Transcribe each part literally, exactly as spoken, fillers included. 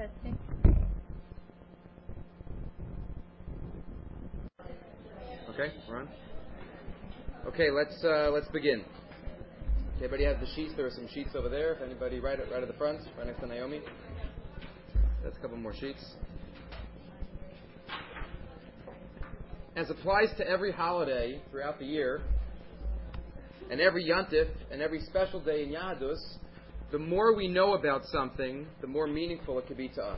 Testing. Okay, we're on. Okay, let's uh, let's begin. Everybody has the sheets. There are some sheets over there. If anybody, right at right at the front, right next to Naomi. That's a couple more sheets. As applies to every holiday throughout the year, and every Yontif, and every special day in Yahadus, the more we know about something, the more meaningful it could be to us.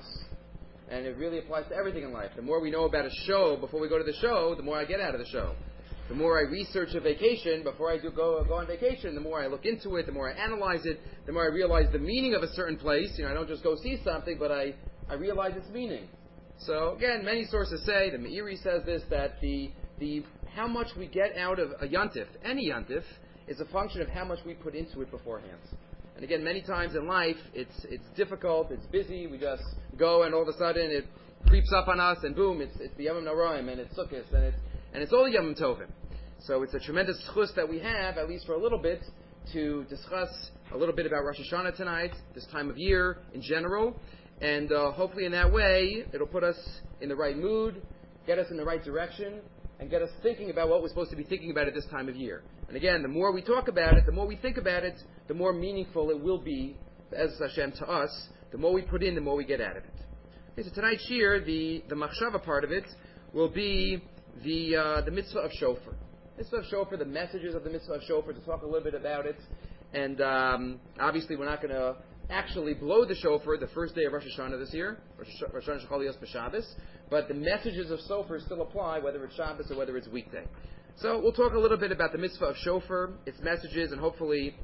And it really applies to everything in life. The more we know about a show before we go to the show, the more I get out of the show. The more I research a vacation before I do go go on vacation, the more I look into it, the more I analyze it, the more I realize the meaning of a certain place. You know, I don't just go see something, but I, I realize its meaning. So again, many sources say, the Meiri says this, that the the how much we get out of a Yontif, any Yontif, is a function of how much we put into it beforehand. And again, many times in life, it's it's difficult, it's busy, we just go and all of a sudden it creeps up on us and boom, it's it's the Yom Noraim and it's Sukkot and it's and it's all Yom Tovim. So it's a tremendous chus that we have, at least for a little bit, to discuss a little bit about Rosh Hashanah tonight, this time of year in general, and uh, hopefully in that way it'll put us in the right mood, get us in the right direction, and get us thinking about what we're supposed to be thinking about at this time of year. And again, the more we talk about it, the more we think about it, the more meaningful it will be, as Hashem, to us. The more we put in, the more we get out of it. Okay, so tonight's year, the, the machshava part of it will be the uh, the mitzvah of shofar. Mitzvah of shofar, the messages of the mitzvah of shofar, to talk a little bit about it. And um, obviously we're not going to actually blow the shofar the first day of Rosh Hashanah this year, Rosh Hashanah Shechal Yos B'Shabbos, but the messages of shofar still apply, whether it's Shabbos or whether it's weekday. So we'll talk a little bit about the mitzvah of shofar, its messages, and hopefully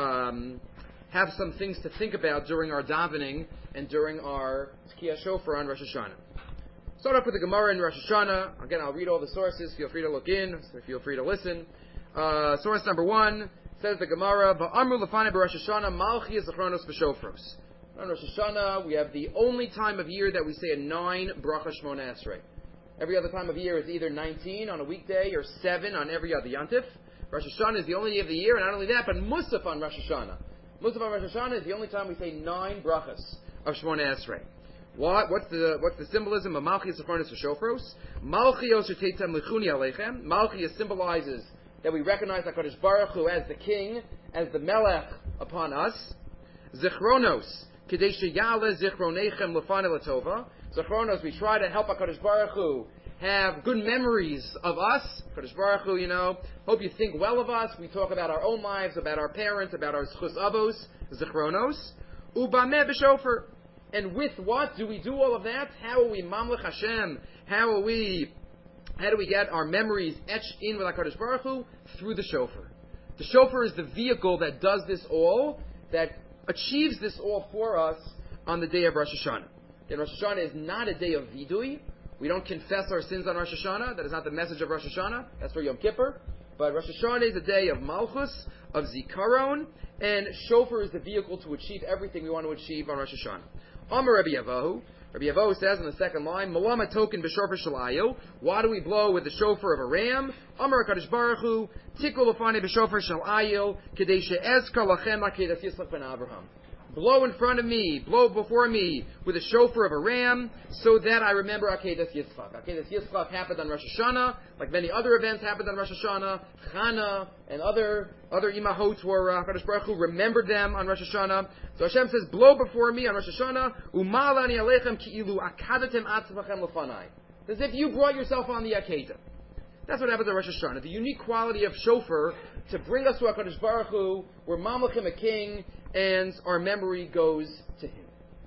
um, have some things to think about during our davening and during our Tkiyah shofar on Rosh Hashanah. Start off with the Gemara in Rosh Hashanah. Again, I'll read all the sources. Feel free to look in. Feel free to listen. Uh, source number one says the Gemara, "Va'amru lefanei b'Rosh Hashanah malchi zechronos b'shofros." On Rosh Hashanah, we have the only time of year that we say a nine bracha shmona esrei. Every other time of year is either nineteen on a weekday or seven on every other Yontif. Rosh Hashanah is the only day of the year, and not only that, but Musaf on Rosh Hashanah. Musaf on Rosh Hashanah is the only time we say nine brachas of Shmona Esrei. What? What's the what's the symbolism of Malchi Zechronos V'Shofros? Malchi Osher Teitzem Lichuni Aleichem. Malchi symbolizes that we recognize HaKadosh Baruch Hu as the King, as the Melech upon us. Zechronos Kedei Sheyale Zichronechem Lefanei Latova. Zechronos, we try to help HaKadosh Baruch Hu have good memories of us. HaKadosh Baruch Hu, you know, hope you think well of us. We talk about our own lives, about our parents, about our schus avos, Zechronos. Ubameh b'shofar. And with what do we do all of that? How are we mamlech Hashem? How are we, how do we get our memories etched in with HaKadosh Baruch Hu? Through the shofar. The shofar is the vehicle that does this all, that achieves this all for us on the day of Rosh Hashanah. And Rosh Hashanah is not a day of vidui. We don't confess our sins on Rosh Hashanah. That is not the message of Rosh Hashanah. That's for Yom Kippur. But Rosh Hashanah is a day of malchus, of zikaron, and shofar is the vehicle to achieve everything we want to achieve on Rosh Hashanah. Amar Rabbi Yavahu. Rabbi Yavahu says in the second line, Malama token b'shofar shalayo. Why do we blow with the shofar of a ram? Amar HaKadosh Baruch Hu, tikul l'fanei b'shofar shalayo, kedei she'ezkar lachem ha'kedas Yitzchak ben Abraham. Blow in front of me, blow before me with a shofar of a ram, so that I remember Akedas Yitzchak. Akedas Yitzchak happened on Rosh Hashanah, like many other events happened on Rosh Hashanah. Chana and other other imahot were uh, HaKadosh Baruch Hu remembered them on Rosh Hashanah. So Hashem says, blow before me on Rosh Hashanah, umalani alechem ki'ilu akadatem atzvachem lefanai. As if you brought yourself on the Akedah. That's what happens at Rosh Hashanah. The unique quality of shofar to bring us to HaKadosh Baruch Hu, we're mamlechim a king, and our memory goes to him.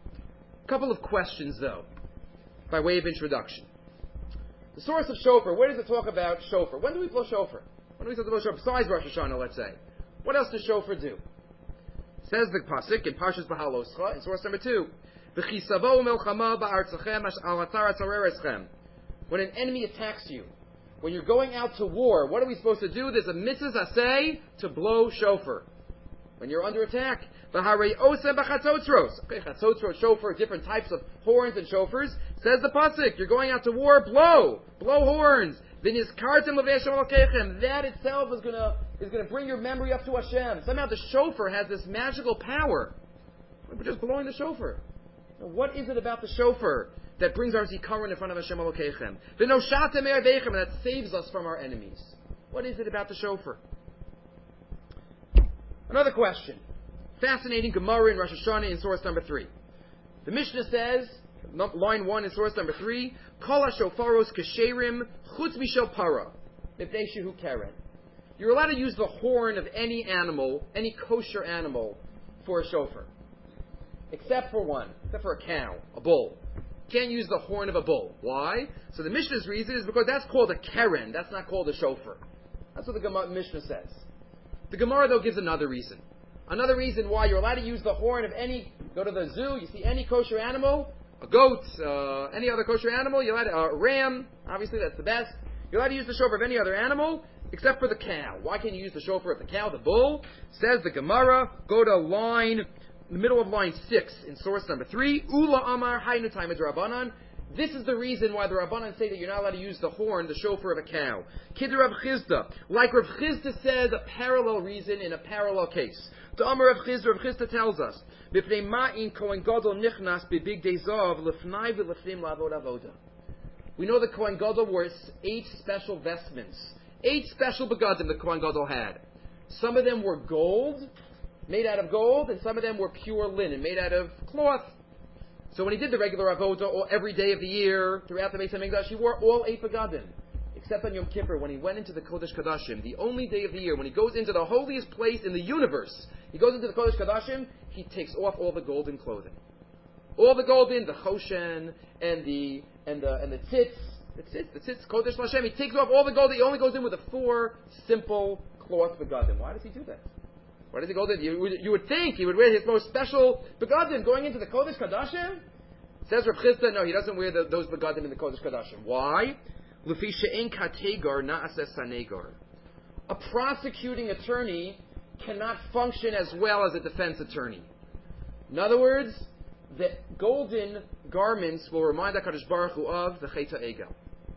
A couple of questions, though, by way of introduction. The source of shofar, where does it talk about shofar? When do we blow shofar? When do we talk about shofar? Besides Rosh Hashanah, let's say. What else does shofar do? Says the pasuk in Parshas Bahaloscha, in source number two, V'chisavo melchama ba'artzachem al atzar atzarereschem. When an enemy attacks you, when you're going out to war, what are we supposed to do? There's a mitzvah asay to blow shofar. When you're under attack. V'harei osem b'chatzotzros. Okay, chatzotzros, shofar, different types of horns and shofars. Says the pasuk, you're going out to war, blow, blow horns. V'nizkartem l've'eshem alokechem. That itself is gonna is gonna bring your memory up to Hashem. Somehow the shofar has this magical power. We're just blowing the shofar. Now, what is it about the shofar that brings our zikaron in front of Hashem Elokeichem? The noshate me'aveichem, that saves us from our enemies. What is it about the shofar? Another question. Fascinating Gemara in Rosh Hashanah in source number three. The Mishnah says, line one in source number three, Kol ha-shofaros kasherim chutz mishel para mipnei shehu keren. You're allowed to use the horn of any animal, any kosher animal, for a shofar. Except for one. Except for a cow, a bull. You can't use the horn of a bull. Why? So the Mishnah's reason is because that's called a keren. That's not called a shofar. That's what the Gemara, Mishnah says. The Gemara, though, gives another reason. Another reason why you're allowed to use the horn of any, go to the zoo, you see any kosher animal, a goat, uh, any other kosher animal, you're allowed to, uh, a ram, obviously that's the best. You're allowed to use the shofar of any other animal, except for the cow. Why can't you use the shofar of the cow, the bull? Says the Gemara, go to line, the middle of line six in source number three, Ula Amar Haynu Taimid Rabbanan. This is the reason why the Rabbanan say that you're not allowed to use the horn, the shofar of a cow. Kid Rav Chizda. Like Rav Chizda says, a parallel reason in a parallel case. The Amar Rav Chizda, Rav Chizda tells us, B'fnei ma'in kohen gadol nichnas b'big deizav l'fnai v'l'fnim l'avod avoda. We know the Kohen Gadol wore eight special vestments. Eight special begadim the Kohen Gadol had. Some of them were gold, made out of gold, and some of them were pure linen, made out of cloth. So when he did the regular avodah every day of the year throughout the Beis HaMikdash, he wore all eight begadim, except on Yom Kippur when he went into the Kodesh Kodashim, the only day of the year when he goes into the holiest place in the universe. He goes into the Kodesh Kodashim, he takes off all the golden clothing, all the golden, the choshen and the and the and the tzitz, the tzitz, the tzitz Kodesh Lashem. He takes off all the gold. He only goes in with the four simple cloth begadim. Why does he do that? Why does he go there? You would, you would think he would wear his most special begadim going into the Kodesh Kodashim. Says Rav Chizda, no, he doesn't wear the, those begadim in the Kodesh Kodashim. Why? L'fi she'en kategar na'aseh sanegar. A prosecuting attorney cannot function as well as a defense attorney. In other words, the golden garments will remind HaKadosh Baruch Hu of the Chet HaEgel.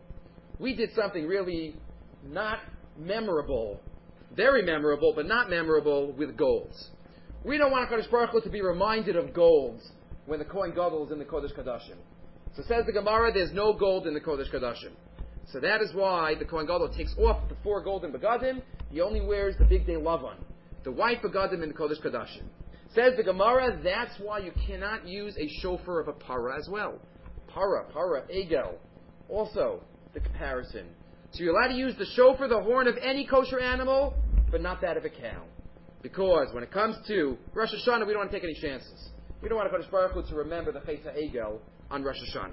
We did something really not memorable, very memorable, but not memorable with golds. We don't want HaKadosh Baruch Hu to be reminded of gold when the Kohen Gadol is in the Kodesh Kodashim. So says the Gemara, there's no gold in the Kodesh Kodashim. So that is why the Kohen Gadol takes off the four golden begadim. He only wears the big day lavan, the white begadim in the Kodesh Kodashim. Says the Gemara, that's why you cannot use a shofar of a para as well. Para, para, egel. Also, the comparison. So you're allowed to use the shofar, the horn of any kosher animal, but not that of a cow. Because when it comes to Rosh Hashanah, we don't want to take any chances. We don't want HaKadosh Baruch Hu to remember the Chet HaEgel on Rosh Hashanah.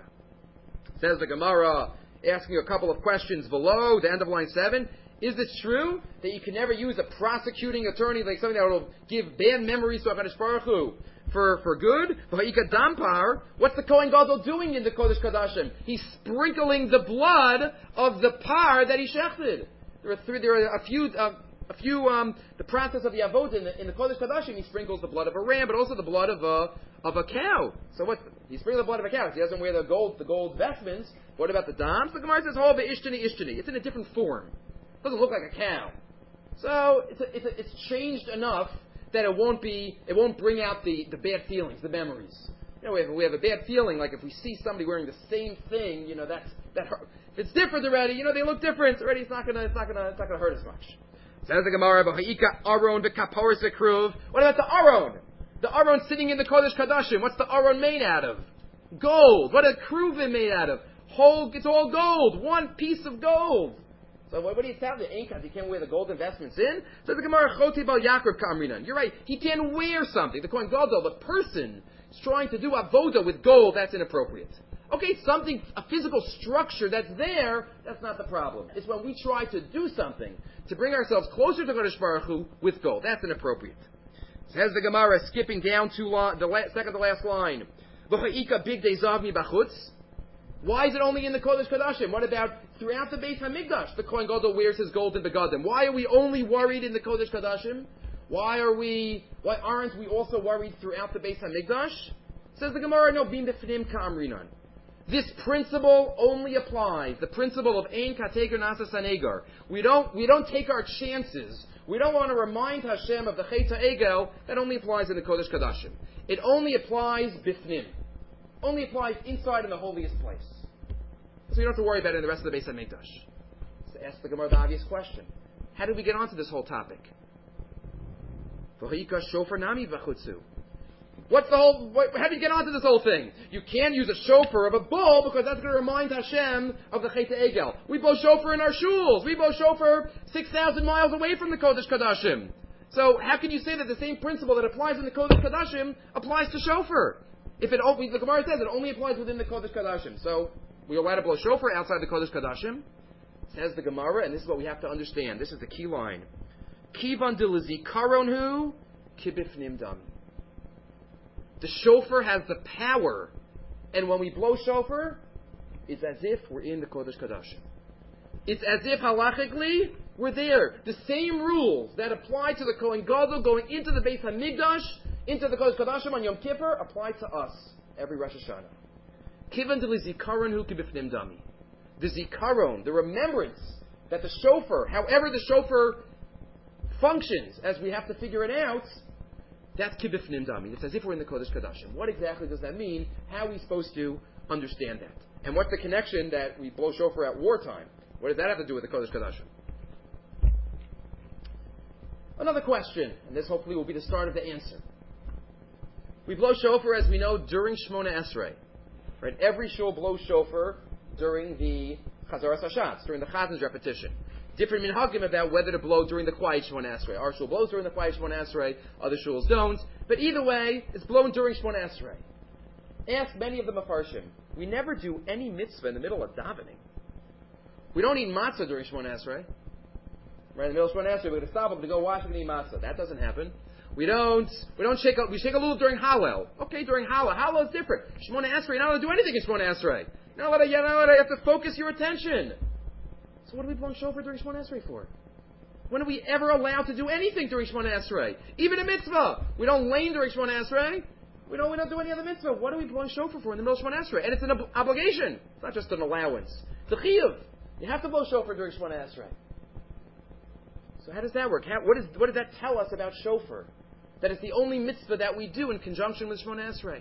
Says the Gemara, asking a couple of questions below, the end of line seven. Is it true that you can never use a prosecuting attorney, like something that will give bad memories to HaKadosh Baruch Hu for, for good? Dampar, what's the Kohen Gadol doing in the Kodesh Kodashim? He's sprinkling the blood of the par that he shechted. There are three, there are a few, uh, a few, um, the process of the Avod in the, in the Kodesh Kodashim, he sprinkles the blood of a ram, but also the blood of a, of a cow. So what, he sprinkles the blood of a cow. So he doesn't wear the gold, the gold vestments. What about the dams? The Gemara says, oh, be'ishtani, ishtani. It's in a different form. It doesn't look like a cow. So it's a, it's a, it's changed enough that it won't be, it won't bring out the, the bad feelings, the memories. You know, we have, we have a bad feeling, like if we see somebody wearing the same thing, you know, that's, that hurt. If it's different already, you know, they look different already, it's not gonna, it's not gonna, it's not gonna hurt as much. Says the Gemara, B'ha'ika Aron v'kaporis v'kruv. What about the Aron? The Aron sitting in the Kodesh Kodashim. What's the Aron made out of? Gold. What are kruvim made out of? Whole, it's all gold. One piece of gold. So what, what do you tell the Inkas? He can't wear the gold investments in? So the Gemara, Choti Bal Yaakov Kamrinan. You're right. He can't wear something. The Kohen Gadol, the person, is trying to do avoda with gold. That's inappropriate. Okay, something, a physical structure that's there, that's not the problem. It's when we try to do something to bring ourselves closer to Kodesh Baruch Hu with gold. That's inappropriate. Says the Gemara, skipping down to la, the la, second to last line. V'ha'ika big dezav mi bachutz. Why is it only in the Kodesh Kodashim? What about throughout the Beis HaMikdash? The Kohen Gadol wears his golden begadim. Why are we only worried in the Kodesh Kodashim? Why are we? Why aren't we also worried throughout the Beis HaMikdash? Says the Gemara, no bim b'fnim ka'amrinan. This principle only applies. The principle of ein kateger nasa sanegar. We don't we don't take our chances. We don't want to remind Hashem of the Chet HaEgel. That only applies in the Kodesh Kodashim. It only applies bifnim. only applies inside in the holiest place. So you don't have to worry about it in the rest of the Beis HaMikdash. So ask the Gemara the obvious question. How did we get onto this whole topic? What's the whole, what, how did you get onto this whole thing? You can't use a shofar of a bull because that's going to remind Hashem of the Chet Egel. We blow shofar in our shuls. We blow shofar six thousand miles away from the Kodesh Kodashim. So how can you say that the same principle that applies in the Kodesh Kodashim applies to shofar? If it, the Gemara says it only applies within the Kodesh Kodashim. So we're allowed to blow shofar outside the Kodesh Kodashim. Says the Gemara, and this is what we have to understand. This is the key line. Kivan de lezikaronhu kibifnim dami. The shofar has the power, and when we blow shofar, it's as if we're in the Kodesh Kodashim. It's as if halachically we're there. The same rules that apply to the Kohen Gadol going into the Beis HaMikdash, into the Kodesh Kodashim on Yom Kippur, apply to us every Rosh Hashanah. Kivan de lezikaronhu kibifnim dami. The zikaron, the remembrance that the shofar, however the shofar functions, as we have to figure it out, that's kibifnim dami. It's as if we're in the Kodesh Kodashim. What exactly does that mean? How are we supposed to understand that? And what's the connection that we blow shofar at wartime? What does that have to do with the Kodesh Kodashim? Another question, and this hopefully will be the start of the answer. We blow shofar, as we know, during Shmona Esrei. Right? Every shul blows shofar during the Chazaras Hashatz, during the Chazin's repetition. Different minhagim about whether to blow during the quiet Shmona Esrei. Our shul blows during the quiet Shmona Esrei, other shuls don't. But either way, it's blown during Shmona Esrei. Ask many of the Mefarshim. We never do any mitzvah in the middle of davening. We don't eat matzah during Shmona Esrei. Right in the middle of Shmona Esrei, we're going to stop, we're going to go wash, we're going to eat matzah. That doesn't happen. We don't, we don't shake a, we shake a little during Hallel. Okay, during Hallel. Hallel is different. Shmona Esrei, you're not allowed to do anything in Shmona Esrei. You're not allowed to, you're not allowed to, you have to focus your attention. So what are we blowing shofar during Shmona Esrei for? When are we ever allowed to do anything during Shmona Esrei? Even a mitzvah. We don't lane during Shmona Esrei. We don't, we don't do any other mitzvah. What are we blowing shofar for in the middle of Shmona Esrei? And it's an ob- obligation. It's not just an allowance. It's a chiyuv. You have to blow shofar during Shmona Esrei. So how does that work? How, what, is, what does that tell us about shofar? That it's the only mitzvah that we do in conjunction with Shmona Esrei.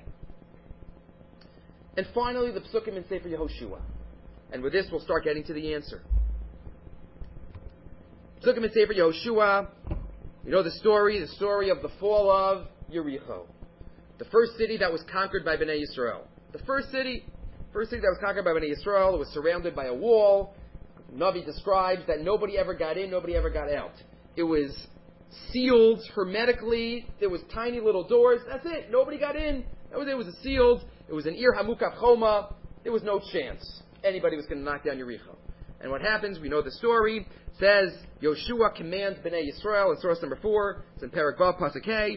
And finally, the psukim in Sefer Yehoshua. And with this, we'll start getting to the answer. Psukim in Sefer Yehoshua. You know the story, the story of the fall of Yericho. The first city that was conquered by Bnei Yisrael. The first city, first city that was conquered by Bnei Yisrael, was surrounded by a wall. Navi describes that nobody ever got in, nobody ever got out. It was sealed hermetically. There was tiny little doors. That's it. Nobody got in. That was it. It was sealed. It was an Ir Hamukaf Choma. There was no chance anybody was going to knock down Yericho. And what happens? We know the story. It says Yoshua commands Bnei Yisrael in source number four. It's in Perek Vav Pasuk Hey.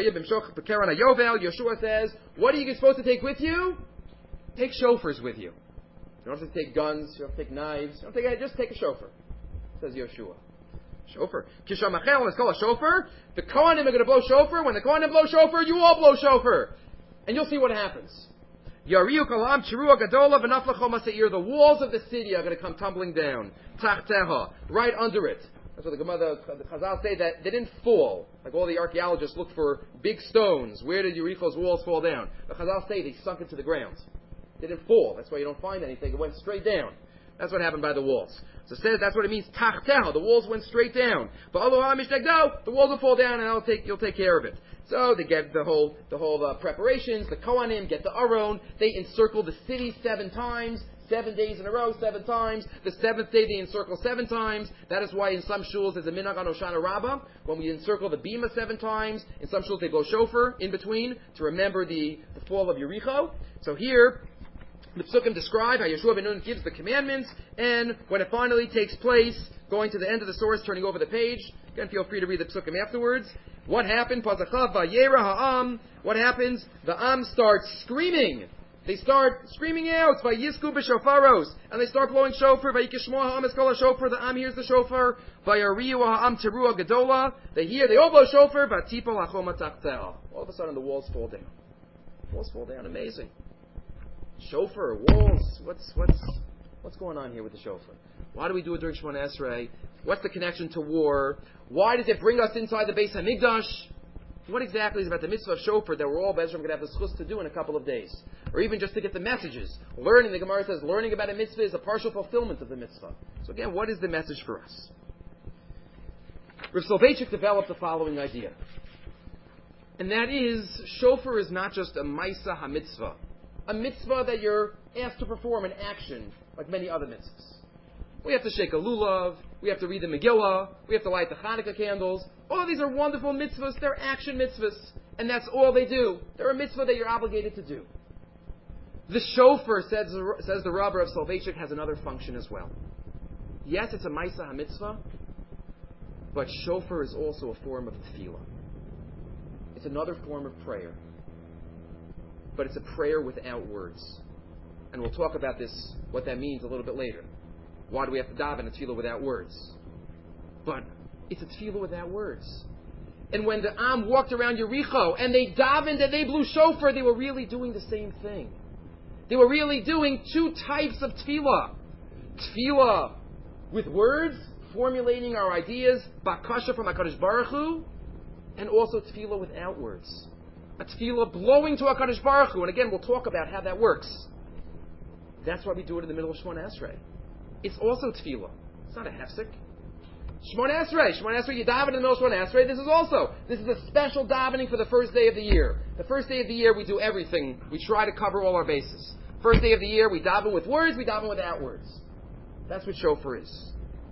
Yoshua says, "What are you supposed to take with you? Take shofars with you. You don't have to take guns. You don't have to take knives. You don't take, just take a shofar." Says Yoshua. Shofar. Kishamachel, let's call a shofar. The Kohanim are going to blow shofar. When the Kohanim blow shofar, you all blow shofar. And you'll see what happens. Yariu kalam chirua gadola v'naflachom ha'seir. The walls of the city are going to come tumbling down. Tachteha. Right under it. That's what the Gemara, the Chazal say, that they didn't fall. Like all the archaeologists look for big stones. Where did Yericho's walls fall down? The Chazal say they sunk into the ground. They didn't fall. That's why you don't find anything. It went straight down. That's what happened by the walls. So it says that's what it means. Tachteha. The walls went straight down. But Aloha Mishdagdo, the walls will fall down and I'll take, you'll take care of it. So they get the whole, the whole uh, preparations. The Kohanim get the Aron. They encircle the city seven times. Seven days in a row, seven times. The seventh day they encircle seven times. That is why in some shuls there's a minhag on Hoshana Rabbah. When we encircle the bima seven times, in some shuls they blow shofar in between to remember the, the fall of Yericho. So here, the Psukim describe how Yeshua ben Nun gives the commandments, and when it finally takes place, going to the end of the source, turning over the page, again feel free to read the Psukim afterwards. What happened? Pazachav vayera ha'am. What happens? The Am starts screaming. They start screaming out, Vayisku b'shofaros, and they start blowing shofar, Vayikishmoa ha'am eskol shofar, the Am hears the shofar, Vayariu ha'am terua gedola, they hear, they all blow shofar, Vatipol ha'choma tachteha. All of a sudden the walls fall down. Walls fall down, amazing. Shofar, walls, what's, what's, what's going on here with the shofar? Why do we do it during Shemona Esrei? What's the connection to war? Why does it bring us inside the Beis HaMikdash? what exactly is about the mitzvah of shofar that we're all Bezra going to have the schus to do in a couple of days? Or even just to get the messages. Learning, the Gemara says, learning about a mitzvah is a partial fulfillment of the mitzvah. So again, what is the message for us? Rav Soloveitchik developed the following idea. And that is, shofar is not just a maisa ha-mitzvah. A mitzvah that you're asked to perform an action like many other mitzvahs. We have to shake a lulav, we have to read the Megillah, we have to light the Hanukkah candles. All of these are wonderful mitzvahs, they're action mitzvahs, and that's all they do. They're a mitzvah that you're obligated to do. The shofar, says, says the Rabbi of Soloveitchik, has another function as well. Yes, it's a Maisa HaMitzvah, but shofar is also a form of tefillah. It's another form of prayer. But it's a prayer without words. And we'll talk about this, what that means a little bit later. Why do we have to daven a tefillah without words? But it's a tefillah without words. And when the Am walked around Yericho and they davened and they blew shofar, they were really doing the same thing. They were really doing two types of tefillah. Tefillah with words, formulating our ideas, bakasha from HaKadosh Baruch Hu, and also tefillah without words. A tefillah blowing to HaKadosh Baruch Hu. And again, we'll talk about how that works. That's why we do it in the middle of Shemona Esrei. It's also tefillah. It's not a hefsek. Shemona Esrei. Shemona Esrei, you daven in the middle of Shemona Esrei. This is also, this is a special davening for the first day of the year. The first day of the year, we do everything. We try to cover all our bases. First day of the year, we daven with words, we daven without words. That's what shofar is.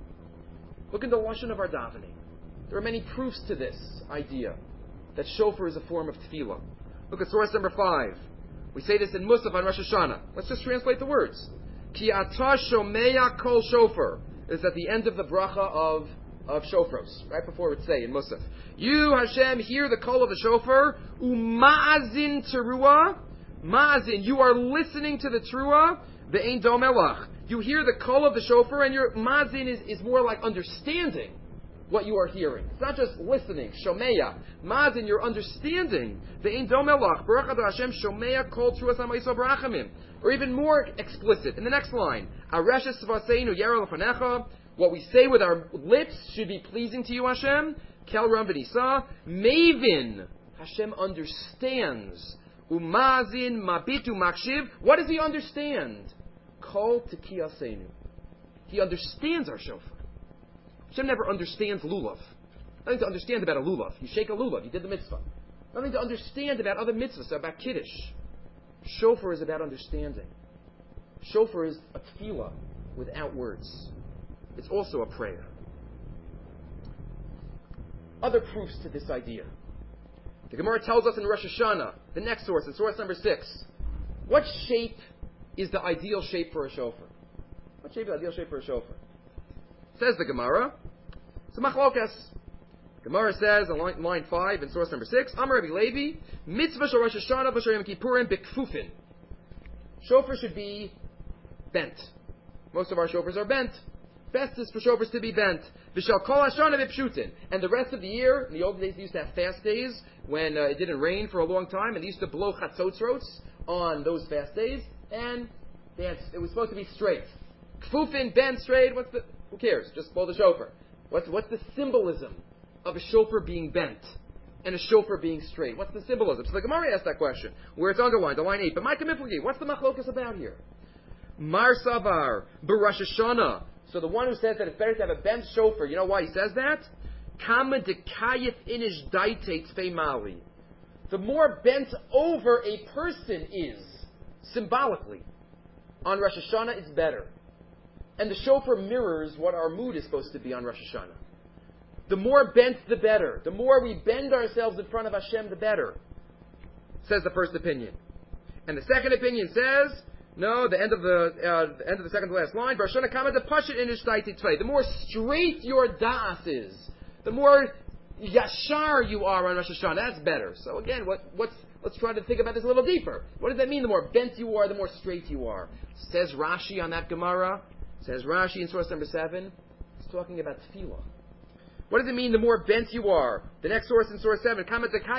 Look in the lashon of our davening. There are many proofs to this idea, that shofar is a form of tefillah. Look at source number five. We say this in Musaf on Rosh Hashanah. Let's just translate the words. Ki ata shomeya kol shofar. It's at the end of the bracha of, of shofros, right before it would say in Musaf. You, Hashem, hear the call of the shofar. Uma'azin teruah. Ma'azin, you are listening to the teruah. Ve'ein dom elach. You hear the call of the shofar, and your ma'azin is, is more like understanding what you are hearing. It's not just listening. Shomeya. Ma'azin, you're understanding. Ve'ein dom elach. Baruch Adonai Hashem shomeya kol teruas ha'ma'isol barachamim. Or even more explicit, in the next line, Areshes Svaseinu Yera Lefanecha, what we say with our lips should be pleasing to you, Hashem. Kel Ram V'Nisa, Mavin, Hashem understands. Umazin Mabitu Makshiv, what does he understand? Kol Tekiyasenu. He understands our shofar. Hashem never understands lulav. Nothing to understand about a lulav. You shake a lulav, you did the mitzvah. Nothing to understand about other mitzvahs, about kiddush. Shofar is about understanding. Shofar is a tefillah without words. It's also a prayer. Other proofs to this idea. The Gemara tells us in Rosh Hashanah, the next source, in source number six, what shape is the ideal shape for a shofar? What shape is the ideal shape for a shofar? Says the Gemara, it's a machlokas. Gemara says on line, line five in source number six, Amar Rabbi Levi, mitzvah shel Rosh Hashanah v'shel Yom Kippurim b'kfufin. Shofar should be bent. Most of our shofars are bent. Best is for shofars to be bent. V'shel kol Hashanah b'pshutin. And the rest of the year, in the old days they used to have fast days when uh, it didn't rain for a long time, and they used to blow chatzotzros on those fast days, and they had, it was supposed to be straight. Kfufin, bent, straight, what's the, who cares? Just blow the shofar. What's, what's the symbolism of a shofar being bent and a shofar being straight? What's the symbolism? So the Gemara asked that question, where it's underlined, on line eight. But my kamiflagi, what's the machlokas about here? Mar Savar, B'Rosh Hashanah. So the one who says that it's better to have a bent shofar, you know why he says that? Kama dekayif inish daite tfei mali. The more bent over a person is, symbolically, on Rosh Hashanah, it's better. And the shofar mirrors what our mood is supposed to be on Rosh Hashanah. The more bent, the better. The more we bend ourselves in front of Hashem, the better. Says the first opinion. And the second opinion says, no, the end of the uh, the end of the second to last line. The more straight your da'as is, the more yashar you are on Rosh Hashanah, that's better. So again, what what's let's try to think about this a little deeper. What does that mean? The more bent you are, the more straight you are. Says Rashi on that Gemara. Says Rashi in source number seven. He's talking about tefillah. What does it mean the more bent you are? The next source in source seven.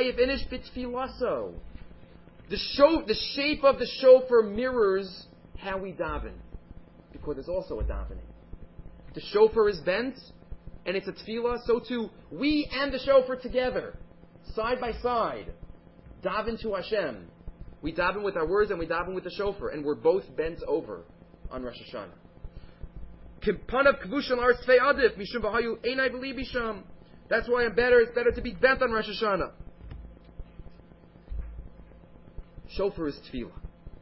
The show, the shape of the shofar mirrors how we daven. Because there's also a davening. The shofar is bent, and it's a tefillah, so too, we and the shofar together side by side, daven to Hashem. We daven with our words and we daven with the shofar, and we're both bent over on Rosh Hashanah. That's why I'm better. It's better to be bent on Rosh Hashanah. Shofar is tefillah.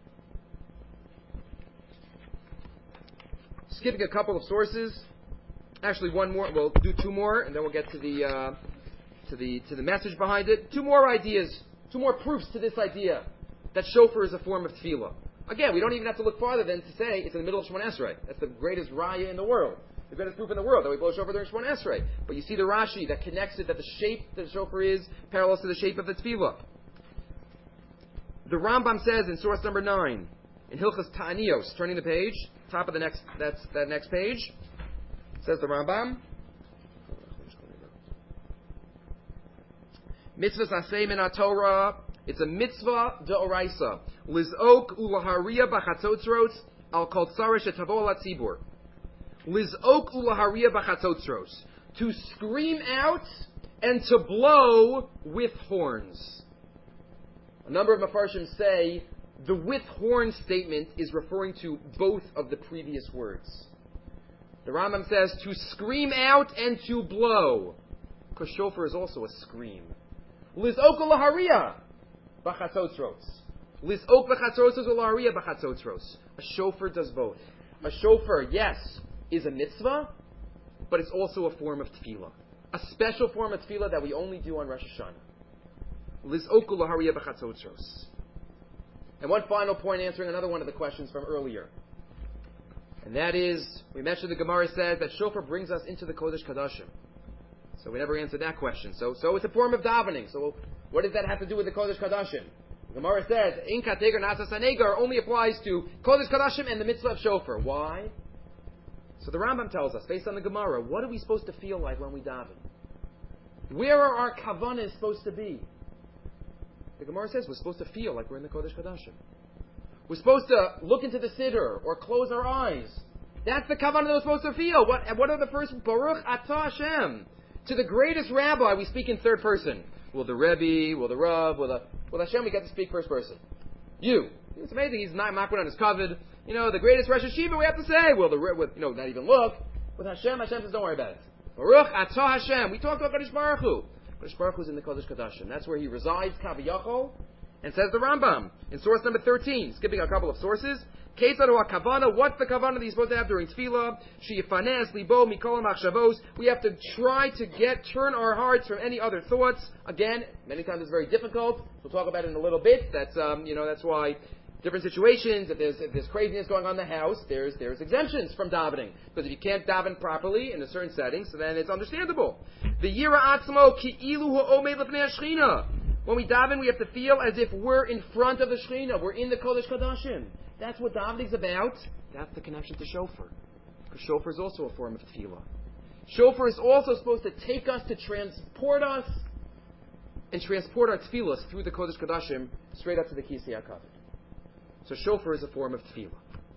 Skipping a couple of sources. Actually, one more. We'll do two more, and then we'll get to the uh, to the to the message behind it. Two more ideas. Two more proofs to this idea that shofar is a form of tefillah. Again, we don't even have to look farther than to say it's in the middle of Shemon Esrei. That's the greatest raya in the world, the greatest proof in the world that we blow shofar during Shemon Esrei. But you see the Rashi that connects it, that the shape that the shofar is parallels to the shape of the tefillah. The Rambam says in source number nine, in Hilchas Ta'anios, turning the page, top of the next that's that next page, says the Rambam, Mitzvahs aseh min Torah. It's a mitzvah deoraisa. Lizok ulaharia b'chatzotzros al kol tzara shetavo al hatzibur. Lizok ulaharia b'chatzotzros. To scream out and to blow with horns. A number of Mefarshim say the with horn statement is referring to both of the previous words. The Rambam says to scream out and to blow. Because shofar is also a scream. Lizok ulaharia. B'chatzotzros. Lizok b'chatzotzros ulaharia b'chatzotzros. A shofar does both. A shofar, yes, is a mitzvah, but it's also a form of tefillah. A special form of tefillah that we only do on Rosh Hashanah. Lizok ulaharia b'chatzotzros. And one final point answering another one of the questions from earlier. And that is, we mentioned the Gemara says that shofar brings us into the Kodesh Kadashim. So we never answered that question. So, so it's a form of davening. So what does that have to do with the Kodesh Kadashim? The Gemara says, In kateger nasa sanegar only applies to Kodesh Kadashim and the mitzvah of shofar. Why? So the Rambam tells us, based on the Gemara, what are we supposed to feel like when we daven? Where are our kavanas supposed to be? The Gemara says we're supposed to feel like we're in the Kodesh Kadashim. We're supposed to look into the siddur or close our eyes. That's the kavanah that we're supposed to feel. What, what are the first? Baruch atah Hashem. To the greatest rabbi, we speak in third person. Will the Rebbe, will the Rav, will the will Hashem, we get to speak first person. You. It's amazing. He's not makbid on his kavod. You know, the greatest Rosh Hashiva, we have to say. Will the with, you know, not even look. With Hashem, Hashem says, don't worry about it. Baruch atah Hashem. We talk about Kadosh Baruch Hu. Kadosh Baruch Hu is in the Kodesh Kadashim. That's where he resides, Kaviyachol. And says the Rambam in source number thirteen, skipping a couple of sources. Ketzad kavana, what's the kavana that you're supposed to have during tefillah? Sheyifanes libo mikol machshavos. We have to try to get turn our hearts from any other thoughts. Again, many times it's very difficult. We'll talk about it in a little bit. That's um, you know that's why different situations. If there's if there's craziness going on in the house, there's there's exemptions from davening, because if you can't daven properly in a certain setting, so then it's understandable. The yira atzmo ki ilu ha'omed lefnei hashchina. When we daven, we have to feel as if we're in front of the Shekhinah. We're in the Kodesh Kadashim. That's what davening's about. That's the connection to shofar. Because shofar is also a form of tefillah. Shofar is also supposed to take us, to transport us, and transport our tefillahs through the Kodesh Kadashim straight up to the Kisei HaKavod. So shofar is a form of tefillah.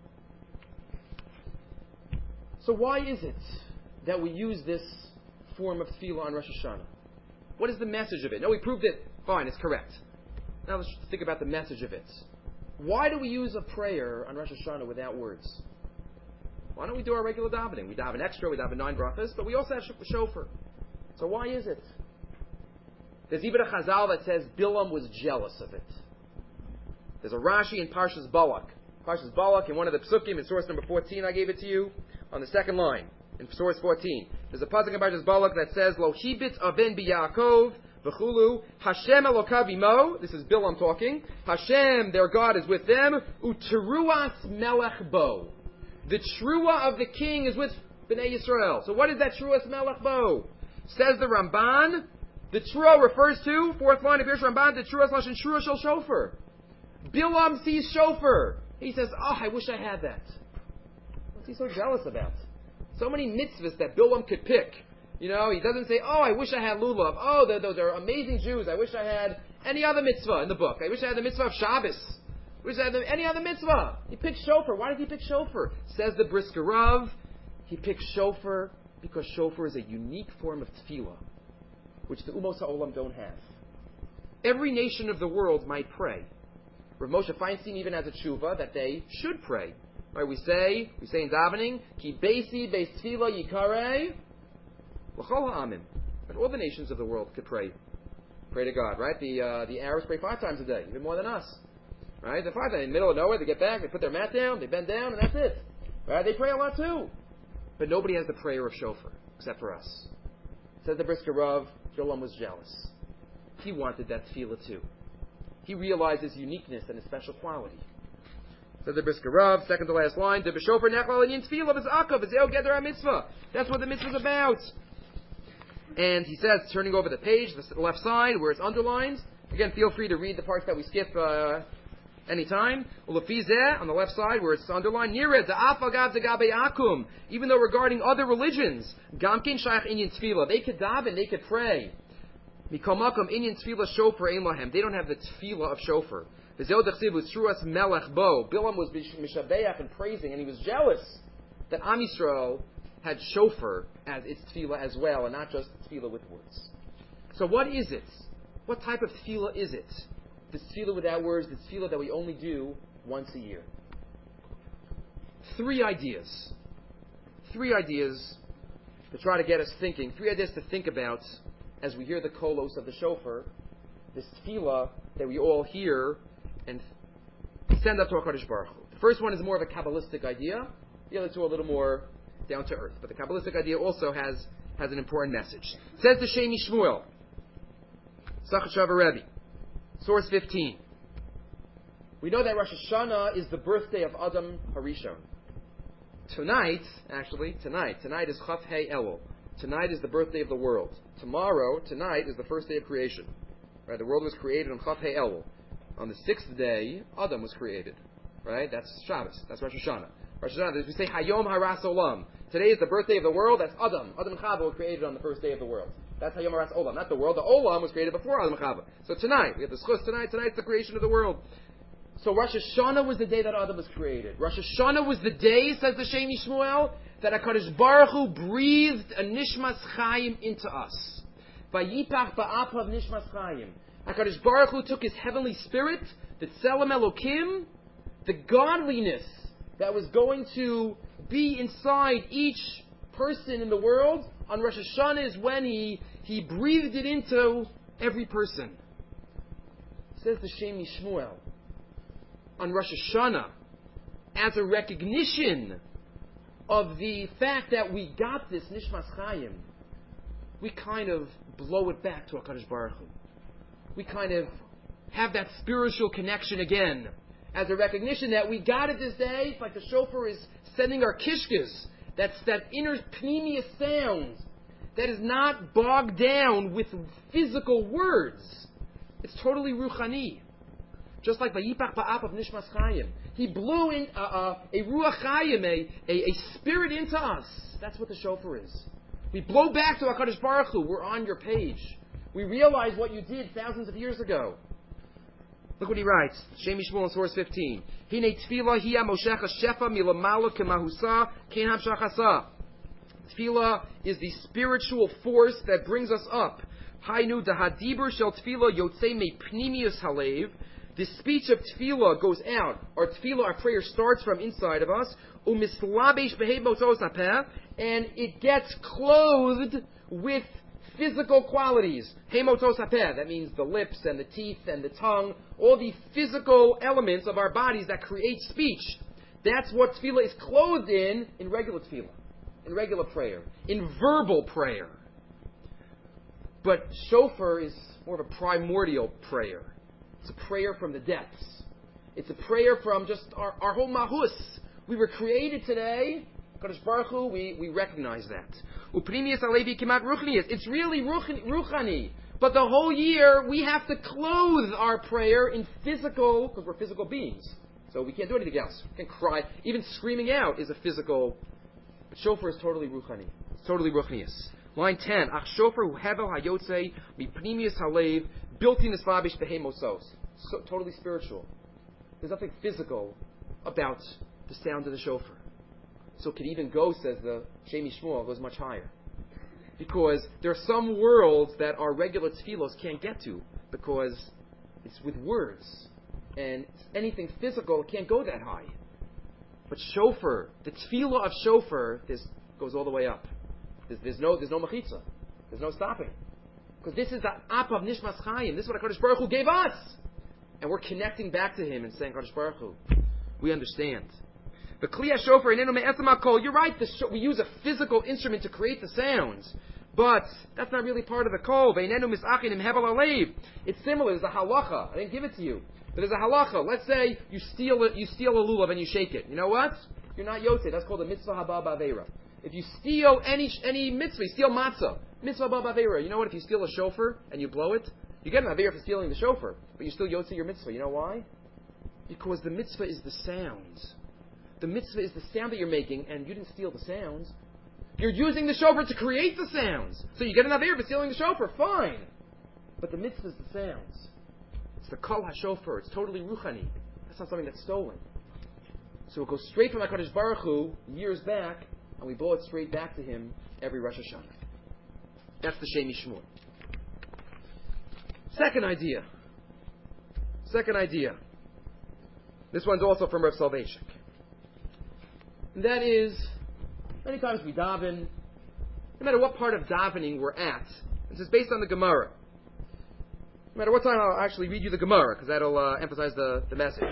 So why is it that we use this form of tefillah on Rosh Hashanah? What is the message of it? No, we proved it. Fine, it's correct. Now let's think about the message of it. Why do we use a prayer on Rosh Hashanah without words? Why don't we do our regular davening? We daven extra, we daven nine brachas, but we also have shofar. So why is it? There's even a chazal that says Bilam was jealous of it. There's a Rashi in Parshas Balak. Parshas Balak, in one of the psukim, in source number fourteen, I gave it to you, on the second line, in source fourteen. There's a pasuk in Parshas Balak that says, Lo hibit aven b'Yaakov, V'chulu, Hashem Elokav imo, this is Bilam talking, Hashem, their God, is with them, Uteruas melech bo. The trua of the king is with Bnei Yisrael. So what is that truas melech bo? Says the Ramban, the trua refers to, fourth line of Yersh Ramban, the truas lashon trua shel shofar. Bilam sees shofar. He says, oh, I wish I had that. What's he so jealous about? So many mitzvahs that Bilam could pick. You know, he doesn't say, oh, I wish I had lulav. Oh, those are amazing Jews. I wish I had any other mitzvah in the book. I wish I had the mitzvah of Shabbos. I wish I had any other mitzvah. He picked shofar. Why did he pick shofar? Says the Brisker Rav, he picked shofar because shofar is a unique form of tefillah, which the Umos HaOlam don't have. every nation of the world might pray. Rav Moshe Feinstein even has a tshuva that they should pray. Right? We say, we say in davening, Ki beisi beis tefila yikarei l'chol ha'amim. But all the nations of the world could pray. Pray to God, right? The uh, the Arabs pray five times a day, even more than us. Right? They're five times. In the middle of nowhere, they get back, they put their mat down, they bend down, and that's it. Right? They pray a lot too. But nobody has the prayer of shofar, except for us. Says the Brisker Rav, Sholem was jealous. He wanted that tefillah too. He realized his uniqueness and his special quality. Says the Brisker Rav, second to last line, the b'shofar nechlal in tefillah v'zakav v'zeo geder ha-mitzvah. That's what the mitzvah is about. And he says, turning over the page, the left side, where it's underlined. Again, feel free to read the parts that we skip uh, anytime. On the left side, where it's underlined, even though regarding other religions, gamkin shayach inyan tefillah, they could daven, they could pray. Mikomakom inyan tefillah shofar ein lahem. They don't have the tefillah of shofar. Bilam was mishabeach and praising, and he was jealous that Am Yisrael had shofar as its tefillah as well, and not just tefillah with words. So what is it? What type of tefillah is it? The tefillah without words, the tefillah that we only do once a year. Three ideas. Three ideas to try to get us thinking. Three ideas to think about as we hear the kolos of the shofar, this tefillah that we all hear and send up to HaKadosh Baruch Hu. The first one is more of a Kabbalistic idea. The other two are a little more down to earth. But the Kabbalistic idea also has, has an important message. It says the Shemi Shmuel, Sachat Shava Rebbe, source fifteen. We know that Rosh Hashanah is the birthday of Adam Harishon. Tonight, actually, tonight, tonight is Chaf Hei Elul. Tonight is the birthday of the world. Tomorrow, tonight, is the first day of creation. Right? The world was created on Chaf Hei Elul. On the sixth day, Adam was created. Right? That's Shabbos. That's Rosh Hashanah. Rosh Hashanah, we say Hayom Haras Olam. Today is the birthday of the world. That's Adam. Adam and Chava were created on the first day of the world. That's Hayom Haras Olam. Not the world. The Olam was created before Adam and Chava. So tonight, we have the Schus tonight. Tonight's the creation of the world. So Rosh Hashanah was the day that Adam was created. Rosh Hashanah was the day, says the Shemi Shmuel, that HaKadosh Baruch Hu breathed a Nishmas Chaim into us. Vayipach ba'apav Nishmas Chaim. HaKadosh Baruch Hu took His heavenly spirit, the Tselem Elokim, the godliness that was going to be inside each person in the world. On Rosh Hashanah is when He, he breathed it into every person. Says the Shemi Shmuel. On Rosh Hashanah, as a recognition of the fact that we got this Nishmas Chaim, we kind of blow it back to HaKadosh Baruch Hu. We kind of have that spiritual connection again, as a recognition that we got it this day. It's like the shofar is sending our kishkas. That's that inner pneumius sound that is not bogged down with physical words. It's totally ruchani. Just like Vayipach ba'ap of Nishmas Chaim. He blew in uh, uh, a Ruach Chaim, a, a, a spirit into us. That's what the shofar is. We blow back to HaKadosh Baruch Hu. We're on your page. We realize what you did thousands of years ago. Look what he writes. Shemi Shmuel in source fifteen. Hine tefillah hiya moshecha shefa milamala kemahusa kein hamshachasa. Tefillah is the spiritual force that brings us up. Hainu dahadibur shel tefillah yotzei me pnimius halev. The speech of tefillah goes out. Our tefillah, our prayer starts from inside of us. Umislabesh behebotos hapeh, and it gets clothed with physical qualities. Hemotos hapeh, that means the lips and the teeth and the tongue, all the physical elements of our bodies that create speech. That's what tefillah is clothed in, in regular tefillah, in regular prayer, in verbal prayer. But shofar is more of a primordial prayer. It's a prayer from the depths. It's a prayer from just our, our whole mahus. We were created today. Kadosh Baruch Hu, we, we recognize that. It's really ruchani. But the whole year, we have to clothe our prayer in physical, because we're physical beings. So we can't do anything else. We can't cry. Even screaming out is a physical. But shofar is totally ruchani. It's totally ruchnius. Line ten. Ach shofar hu hevel hayotze mipnimius halev built-in esvabish behemosos. So totally spiritual. There's nothing physical about the sound of the shofar. So it can even go, says the Shemi Shmuel, goes much higher. Because there are some worlds that our regular tefillos can't get to. because it's with words. And anything physical can't go that high. But shofar, the tefillah of shofar, this goes all the way up. There's, there's no there's no mechitza. There's no stopping. Because this is the ap of Nishmas Chaim. This is what HaKadosh Baruch Hu gave us. And we're connecting back to Him and saying, HaKadosh Baruch Hu, we understand. The Kli HaShofar, you're right, the sh- we use a physical instrument to create the sounds. But that's not really part of the kol. It's similar. There's a halacha. I didn't give it to you. But there's a halacha. Let's say you steal it, you steal a lulav and you shake it. You know what? You're not yotzei. That's called a mitzvah haba b'aveira. If you steal any any mitzvah, you steal matzah, mitzvah haba b'aveira. You know what? If you steal a shofar and you blow it, you get an aveira for stealing the shofar, but you still yotzei your mitzvah. You know why? Because the mitzvah is the sounds. The mitzvah is the sound that you're making, and you didn't steal the sounds. You're using the shofar to create the sounds. So you get an aveira for stealing the shofar. Fine. But the mitzvah is the sounds. It's the kol ha-shofar. It's totally ruchani. That's not something that's stolen. So it goes straight from HaKadosh Baruch Hu years back, and we blow it straight back to Him every Rosh Hashanah. That's the Shem Yishmor. Second idea. Second idea. This one's also from Rav Soloveitchik. And that is, many times we daven, no matter what part of davening we're at. This is based on the Gemara. No matter what time, I'll actually read you the Gemara, because that'll uh, emphasize the, the message.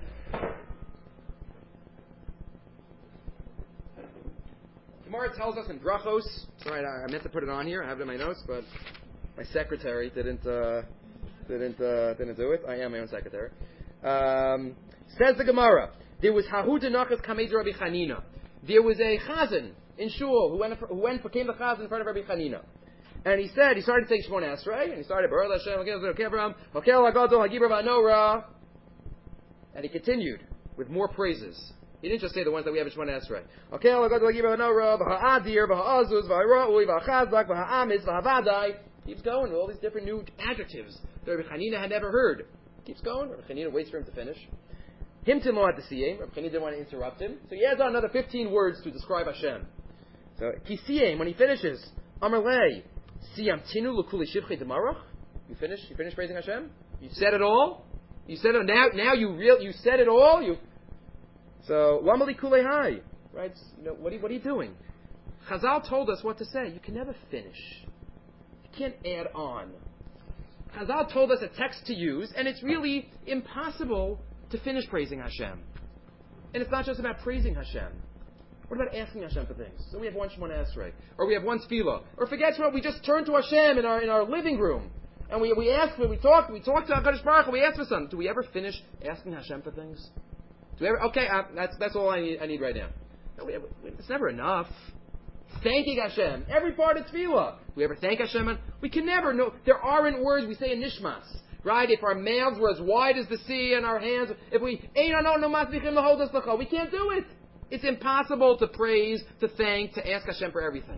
Gemara tells us in Brachos, sorry, I, I meant to put it on here, I have it in my notes, but my secretary didn't uh, didn't uh, didn't do it. I am my own secretary. Um, says the Gemara, there was Hahu Denachas Kamed Rabbi Chanina. There was a chazan in shul who went who went became the chazan in front of Rabbi Chanina. And he said, he started saying Shemona Esrei, and he started, Baruch Hashem, Kevram, Hakel Hagadol, Hagibra Vanora. And he continued with more praises. He didn't just say the ones that we have in Shemona Esrei. Hakel Hagadol, Hagibra Vanora, V'ha'adir, V'ha'azuz, V'ha'ra'ui, V'ha'chazak, V'ha'amitz, V'ha'vadai. Keeps going with all these different new adjectives that Rabbi Chanina had never heard. Keeps going. Rabbi Chanina waits for him to finish. Him to know at the siyim. Rabbi Chanina didn't want to interrupt him. So he adds on another fifteen words to describe Hashem. So, Kisiyim, when he finishes, Amarlei, Siyamtinu l'kuli shivchei demarach. You finish? You finish praising Hashem? You said it all? You said it now. Now you real. You said it all. You. So lamali kulei hai. Right? You know what? Are you, what are you doing? Chazal told us what to say. You can never finish. You can't add on. Chazal told us a text to use, and it's really impossible to finish praising Hashem. And it's not just about praising Hashem. What about asking Hashem for things? So we have one Shemona Esrei, or we have one Tefillah, or forget what we just turn to Hashem in our in our living room, and we we ask for we talk we talk to HaKadosh Baruch Hu, we ask for something. Do we ever finish asking Hashem for things? Do we ever? Okay, uh, that's that's all I need I need right now. No, we, we, it's never enough. Thanking Hashem, every part of Tefillah. Do we ever thank Hashem? We can never know. There aren't words we say in Nishmas. Right? If our mouths were as wide as the sea and our hands, if we ain't no no masbichim hold us l'chol, we can't do it. It's impossible to praise, to thank, to ask Hashem for everything.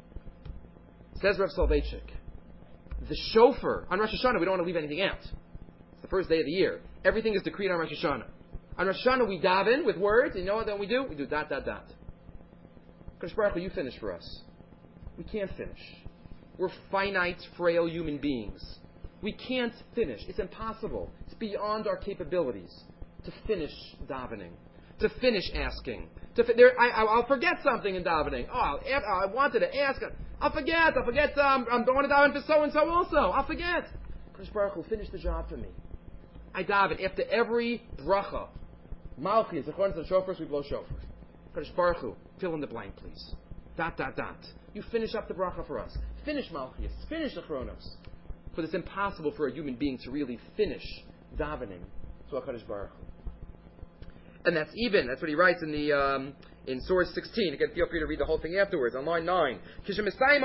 Says Rav Soloveitchik, the shofar on Rosh Hashanah we don't want to leave anything out. It's the first day of the year. Everything is decreed on Rosh Hashanah. On Rosh Hashanah we daven with words. You know what then we do? We do dot dot dot. HaKadosh Baruch Hu, you finish for us. We can't finish. We're finite, frail human beings. We can't finish. It's impossible. It's beyond our capabilities to finish davening, to finish asking. To fi- there, I, I'll forget something in davening. Oh, I'll, I wanted to ask. I'll forget. I'll forget. Um, I'm going to daven for so and so also. I'll forget. HaKadosh Baruch Hu, finish the job for me. I daven after every bracha. Malchus, according to the shofar, we blow shofar. HaKadosh Baruch Hu, fill in the blank, please. Dot dot dot. You finish up the bracha for us. Finish Malchus. Finish the Chronos. But it's impossible for a human being to really finish davening to HaKadosh Baruch Hu. And that's even, that's what he writes in the um, in source sixteen. Again, feel free to read the whole thing afterwards, on line nine. When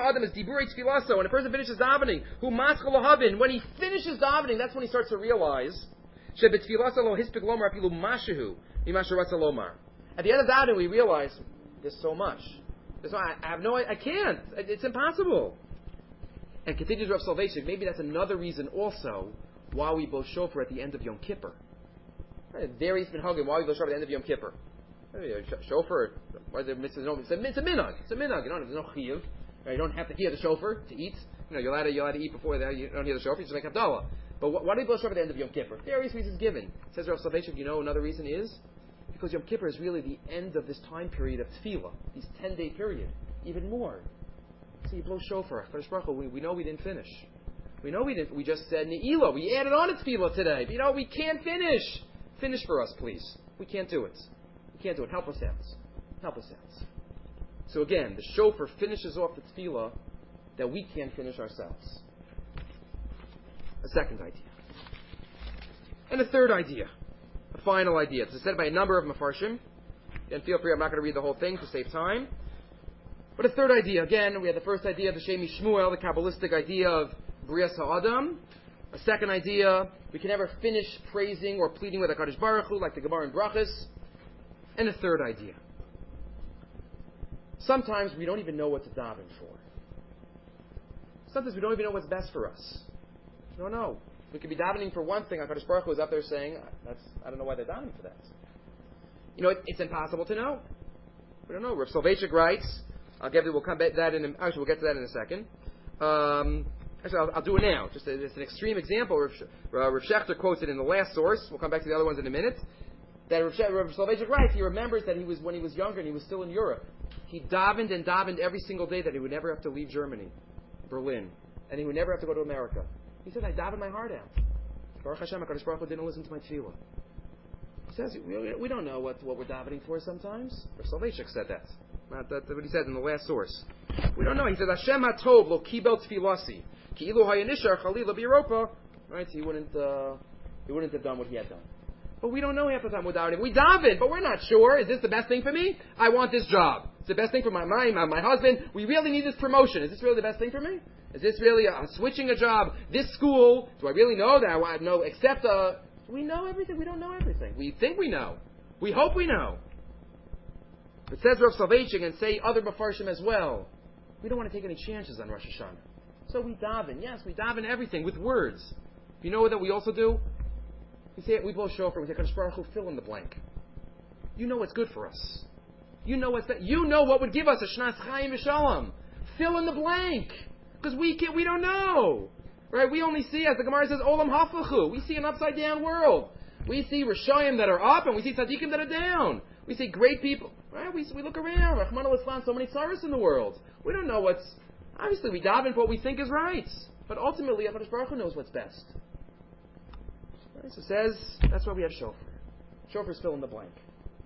a person finishes davening, who maschal when he finishes davening, that's when he starts to realize at the end of davening we realize there's so much. There's so, I, I have no I can't. It's impossible. And continues Rav Soloveitchik, maybe that's another reason also why we blow shofar at the end of Yom Kippur. Varies been hugging why we blow shofar at the end of Yom Kippur. Shofar, why is it mitzvah? It's a, it's a minhag. It's a minhag. You don't, there's no chiyuv. You don't have to hear the shofar to eat. You know, you're allowed to, you're allowed to eat before that. You don't hear the shofar. You just make Havdalah. But wh- why do we blow shofar at the end of Yom Kippur? Various reasons given. Says Rav Soloveitchik, you know another reason is? Because Yom Kippur is really the end of this time period of tefillah, this ten-day period, even more. So you blow shofar. Kadosh Baruch Hu, we, we know we didn't finish. We know we didn't. We just said Ne'ilah. We added on to tefillah today. But you know, we can't finish. Finish for us, please. We can't do it. We can't do it. Help us out. Help us out. So again, the shofar finishes off the tefillah that we can't finish ourselves. A second idea. And a third idea. A final idea. It's said by a number of Mefarshim. And feel free, I'm not going to read the whole thing to save time. But a third idea. Again, we had the first idea of the Shemi Shmuel, the Kabbalistic idea of Brias HaAdam. A second idea, we can never finish praising or pleading with HaKadosh Baruch Hu, like the Gemara in Brachos. And a third idea. Sometimes we don't even know what to daven for. Sometimes we don't even know what's best for us. We don't know. We could be davening for one thing. HaKadosh Baruch Hu is up there saying, "That's I don't know why they're davening for that." You know, it, it's impossible to know. We don't know. Rav Soloveitchik writes, I'll get we'll come back to that in a, actually we'll get to that in a second. Um, actually, I'll, I'll do it now. Just a, it's an extreme example. Rav, uh, Rav Shechter quotes it in the last source. We'll come back to the other ones in a minute. That Rav, Rav Soloveitchik writes, he remembers that he was when he was younger and he was still in Europe. He davened and davened every single day that he would never have to leave Germany, Berlin, and he would never have to go to America. He said, I davened my heart out. Baruch Hashem, HaKadosh Baruch Hu didn't listen to my tefillah. He says, we, we don't know what, what we're davening for sometimes. Rav Soloveitchik said that. Not that, that's what he said in the last source. We don't know. He said, Hashem HaTov lo kibel tefilasi, ki ilu hayanishar chalila b'Europa. Right? So he wouldn't, uh, he wouldn't have done what he had done. But we don't know half the time we're davening. We daven, but we're not sure. Is this the best thing for me? I want this job. It's the best thing for my my, my, my husband. We really need this promotion. Is this really the best thing for me? Is this really, I'm switching a job, this school, do I really know that I want to know, except, uh, we know everything, we don't know everything. We think we know. We hope we know. It says Rav Soloveitchik and say other Mefarshim as well. We don't want to take any chances on Rosh Hashanah. So we daven, yes, we daven everything with words. You know what we also do? We say, we blow shofar, we say, Kadosh Baruch Hu, fill in the blank. You know what's good for us. You know what's that. You know what would give us a Shnas Chaim V'Shalom. Fill in the blank. Because we can't, we don't know. Right? We only see, as the Gemara says, Olam Haflachu. We see an upside down world. We see Rishayim that are up and we see Tzaddikim that are down. We see great people. Right? We, we look around. Rahman al-Islam, so many tzaras in the world. We don't know what's, obviously we daven for what we think is right. But ultimately, HaKadosh Baruch Hu knows what's best. Right? So it says, that's why we have shofar. Shofar's fill in the blank.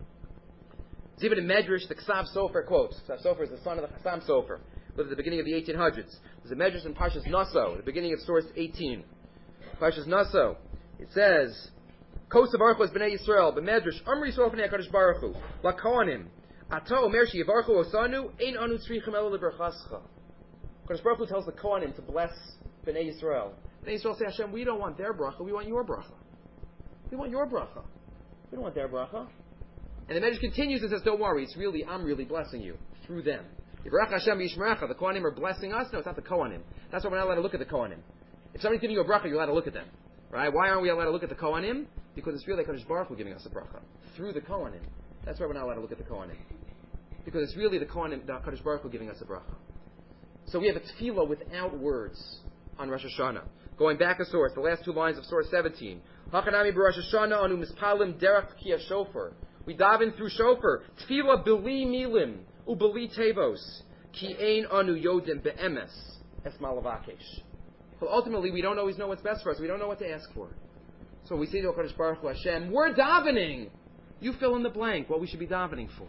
It's even in Medrash, the Ksav Sofer quotes. Ksav Sofer is the son of the Chassam Sofer. Lived at the beginning of the eighteen hundreds. There's a Medrash in Parshas Naso, the beginning of source eighteen. Parshas Naso, it says, Kos of Baruch Hu es B'nai Yisrael, b'Medrash, Amri Yisrael B'nai HaKadosh Baruch Hu, La'kohanim, Ata Omer She'yivarchu Osanu, Ein Anu Tzrichim Elo L'Berchascha. HaKadosh Baruch Hu tells the Kohanim to bless B'nai Yisrael. B'nai Yisrael say, Hashem, we don't want their bracha, we want your bracha. We want your bracha. We don't want their bracha. And the Medrash continues and says, don't worry, it's really, I'm really blessing you through them. Yivarach Hashem Yishmerecha, the Kohanim are blessing us? No, it's not the Kohanim. That's why we're not allowed to look at the Kohanim. If somebody's giving you a bracha, you're allowed to look at them. Right? Why aren't we allowed to look at the Kohanim? Because it's really HaKadosh Baruch Hu giving us a bracha. Through the Kohanim. That's why we're not allowed to look at the Kohanim. Because it's really the Kohanim, the HaKadosh Baruch Hu giving us a bracha. So we have a tefillah without words on Rosh Hashanah. Going back a source, the last two lines of source seventeen. Hakanami b'Rosh Hashanah anu mispalim derech tkiya shofar. We daven through shofar. Tefillah b'li milim u'b'li tevos. Ki ein anu yodim be'emes es malavakesh. Well, ultimately, we don't always know what's best for us. We don't know what to ask for. So we say to HaKadosh Baruch Hu, Hashem, we're davening. You fill in the blank what we should be davening for.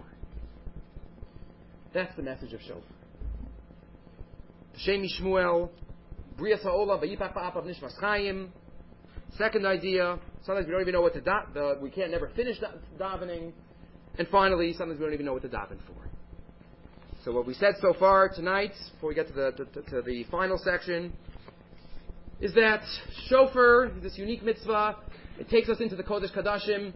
That's the message of shofar. Shemi Shmuel, Brias HaOlam, Vayipach Ba'apav Nishmas Chaim. Second idea, sometimes we don't even know what to da- we can't never finish da- davening. And finally, sometimes we don't even know what to daven for. So what we said so far tonight, before we get to the to, to the final section, is that shofar, this unique mitzvah, it takes us into the Kodesh Kadashim.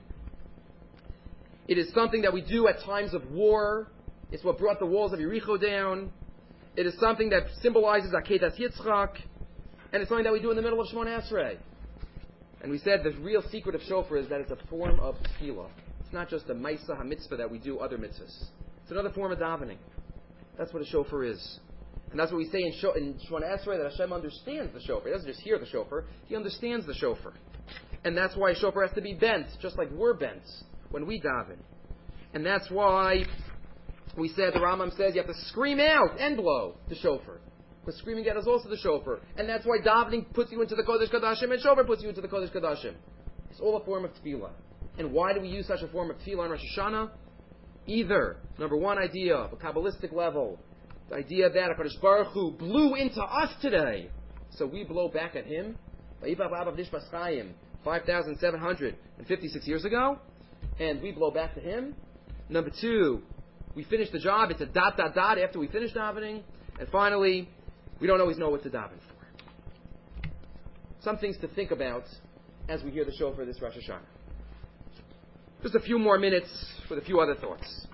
It is something that we do at times of war. It's what brought the walls of Yericho down. It is something that symbolizes Akedas Yitzchak. And it's something that we do in the middle of Shemona Esrei. And we said the real secret of shofar is that it's a form of tefillah. It's not just a Maisa HaMitzvah that we do other mitzvahs. It's another form of davening. That's what a shofar is. And that's what we say in, Sho- in Shemona Esrei, that Hashem understands the shofar. He doesn't just hear the shofar, He understands the shofar. And that's why shofar has to be bent, just like we're bent when we daven. And that's why we said, the Rambam says, you have to scream out and blow the shofar. Because screaming out is also the shofar. And that's why davening puts you into the Kodesh Kodashim and shofar puts you into the Kodesh Kodashim. It's all a form of tefillah. And why do we use such a form of tefillah on Rosh Hashanah? Either, number one idea, of a Kabbalistic level, the idea that HaKadosh Baruch Hu blew into us today, so we blow back at Him, five thousand seven hundred fifty-six years ago, and we blow back to Him. Number two, we finish the job, it's a dot, dot, dot after we finish davening. And finally, we don't always know what to daven for. Some things to think about as we hear the shofar this Rosh Hashanah. Just a few more minutes for a few other thoughts.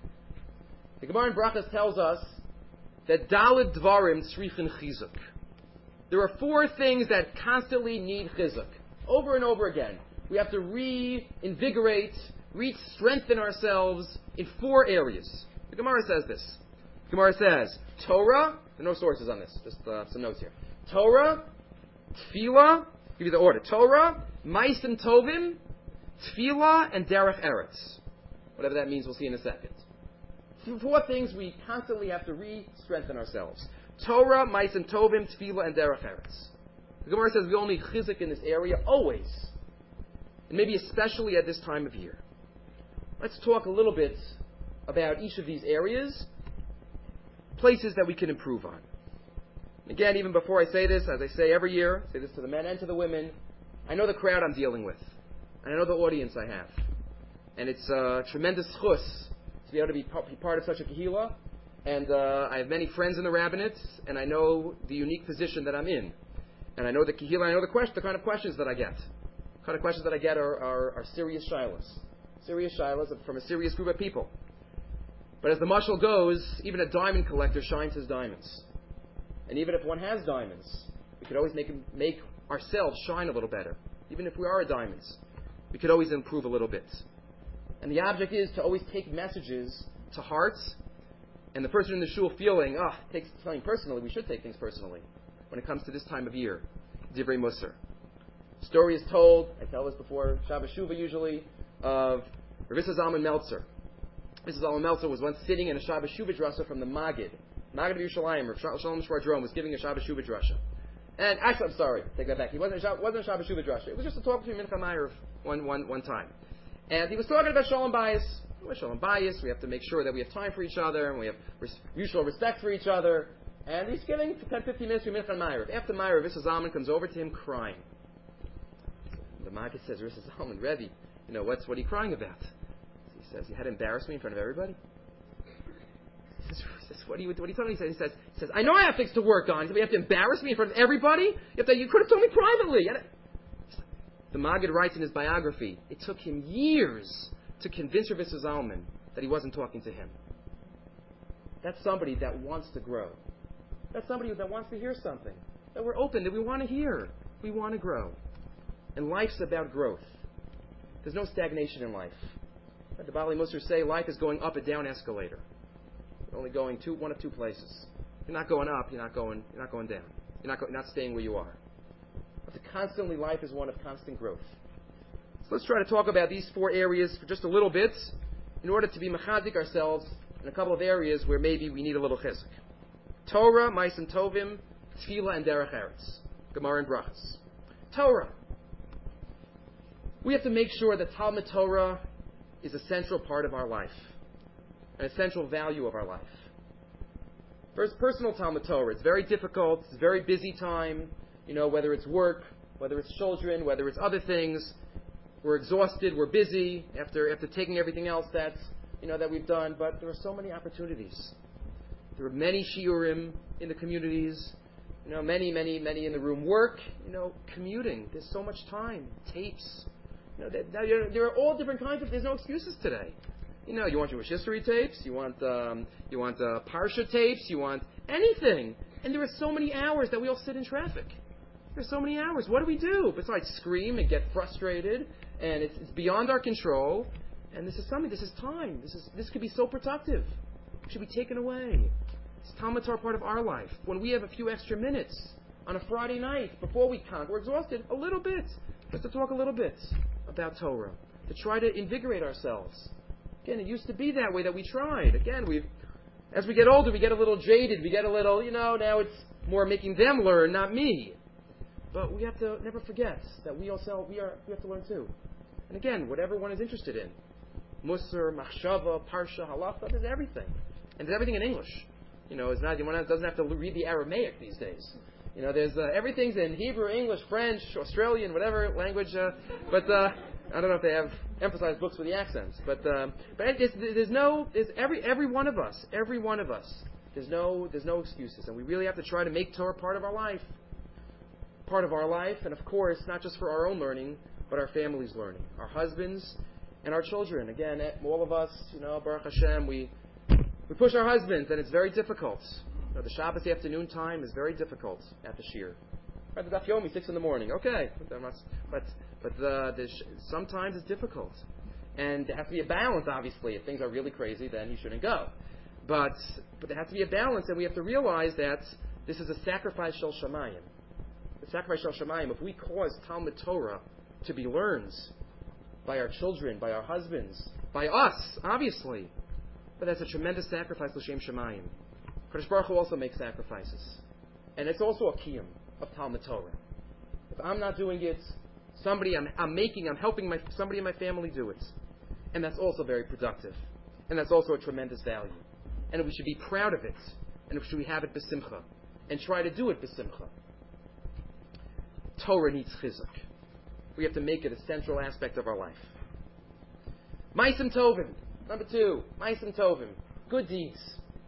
The Gemara in Brachas tells us that Daled Dvarim Tzrichin Chizuk. There are four things that constantly need chizuk. Over and over again. We have to reinvigorate, re-strengthen ourselves in four areas. The Gemara says this. The Gemara says, Torah, there are no sources on this, just uh, some notes here. Torah, Tefillah, give you the order. Torah, Ma'asim Tovim, Tefillah, and Derech Eretz. Whatever that means, we'll see in a second. Four things we constantly have to re-strengthen ourselves. Torah, Ma'asim Tovim, Tefillah, and Derech Eretz. The Gemara says we all need chizuk in this area, always. And maybe especially at this time of year. Let's talk a little bit about each of these areas, places that we can improve on. Again, even before I say this, as I say every year, I say this to the men and to the women, I know the crowd I'm dealing with. And I know the audience I have. And it's a tremendous chus to be able to be part of such a kahila. And uh, I have many friends in the rabbinate, and I know the unique position that I'm in. And I know the kahila, I know the, question, the kind of questions that I get. The kind of questions that I get are, are, are serious shilas. Serious shilas from a serious group of people. But as the mashal goes, even a diamond collector shines his diamonds. And even if one has diamonds, we could always make, make ourselves shine a little better. Even if we are diamonds, we could always improve a little bit. And the object is to always take messages to hearts, and the person in the shul feeling, ah, oh, takes something personally. We should take things personally when it comes to this time of year. Divrei Musar. Story is told, I tell this before Shabbos Shuvah usually, of Rav Issa Zalman Meltzer. Rav Issa Zalman Meltzer was once sitting in a Shabbos Shuvah drasha from the Magid. Magid of Yerushalayim, Rav Shalom Shvardrom was giving a Shabbos Shuvah drasha. And actually, I'm sorry, take that back. He wasn't a, wasn't a Shabbos Shuvah drasha. It was just a talk between Mincha Meir one, one, one time. And he was talking about Shalom Bayis. With Shalom Bayis, we have to make sure that we have time for each other, and we have res- mutual respect for each other. And he's giving ten, fifteen minutes to Mincha Meir. After Meir, Rav Issa Zalman comes over to him crying. The Maggid says, Rav Issa Zalman, Rebbe, you know, what's, what are you crying about? He says, you had to embarrass me in front of everybody? He says, what are you, what are you talking about? He says, he says, I know I have things to work on. He said, you have to embarrass me in front of everybody? You, have to, you could have told me privately. The Maggid writes in his biography, it took him years to convince Rav Issa Zalman that he wasn't talking to him. That's somebody that wants to grow. That's somebody that wants to hear something. That we're open, that we want to hear. We want to grow. And life's about growth. There's no stagnation in life. The Bali Musar say life is going up a down escalator. You're only going two, one of two places. You're not going up, you're not going, you're not going down. You're not, go, you're not staying where you are. But the constantly life is one of constant growth. So let's try to talk about these four areas for just a little bit in order to be mechazik ourselves in a couple of areas where maybe we need a little chizuk. Torah, Ma'asim Tovim, Tefillah, and Derech Eretz. Gemara and Brachas. Torah. We have to make sure that Talmud Torah is a central part of our life, an essential value of our life. First, personal Talmud Torah. It's very difficult. It's a very busy time. You know, whether it's work, whether it's children, whether it's other things. We're exhausted. We're busy after after taking everything else that's you know that we've done. But there are so many opportunities. There are many shiurim in the communities. You know, many, many, many in the room. Work. You know, commuting. There's so much time. Tapes. You know, there, there are all different kinds of. There's no excuses today. You know, you want Jewish history tapes. You want um, you want uh, Parsha tapes. You want anything. And there are so many hours that we all sit in traffic. There's so many hours. What do we do besides scream and get frustrated? And it's, it's beyond our control. And this is something. This is time. This is this could be so productive. It should be taken away. It's Talmud Torah part of our life. When we have a few extra minutes on a Friday night before we come, we're exhausted a little bit, just to talk a little bit about Torah, to try to invigorate ourselves. Again, it used to be that way that we tried. Again, we've, as we get older, we get a little jaded. We get a little, you know, now it's more making them learn, not me. But we have to never forget that we also we are we have to learn too. And again, whatever one is interested in, Musar, Machshava, Parsha, Halacha, there's everything, and there's everything in English. You know, it's not one doesn't have to read the Aramaic these days. You know, there's uh, everything's in Hebrew, English, French, Australian, whatever language. Uh, but uh, I don't know if they have emphasized books with the accents. But uh, but it's, there's no there's every every one of us, every one of us. There's no there's no excuses, and we really have to try to make Torah part of our life. Part of our life, and of course, not just for our own learning, but our family's learning, our husbands and our children. Again, all of us, you know, Baruch Hashem, we we push our husbands, and it's very difficult. You know, the Shabbos afternoon time is very difficult at the shir. Right, the Daf Yomi, six in the morning. Okay, but but the, the sometimes it's difficult, and there has to be a balance. Obviously, if things are really crazy, then he shouldn't go. But but there has to be a balance, and we have to realize that this is a sacrifice shel shamayim. The sacrifice shel shamayim. If we cause Talmud Torah to be learned by our children, by our husbands, by us, obviously, but that's a tremendous sacrifice l'shem shamayim. Kadosh Baruch Hu also makes sacrifices, and it's also a kiyum of Talmud Torah. If I'm not doing it, somebody I'm, I'm making, I'm helping my somebody in my family do it, and that's also very productive, and that's also a tremendous value, and we should be proud of it, and we should have it b'simcha, and try to do it b'simcha. Torah needs chizuk. We have to make it a central aspect of our life. Ma'asim tovim. Number two, Ma'asim tovim. Good deeds.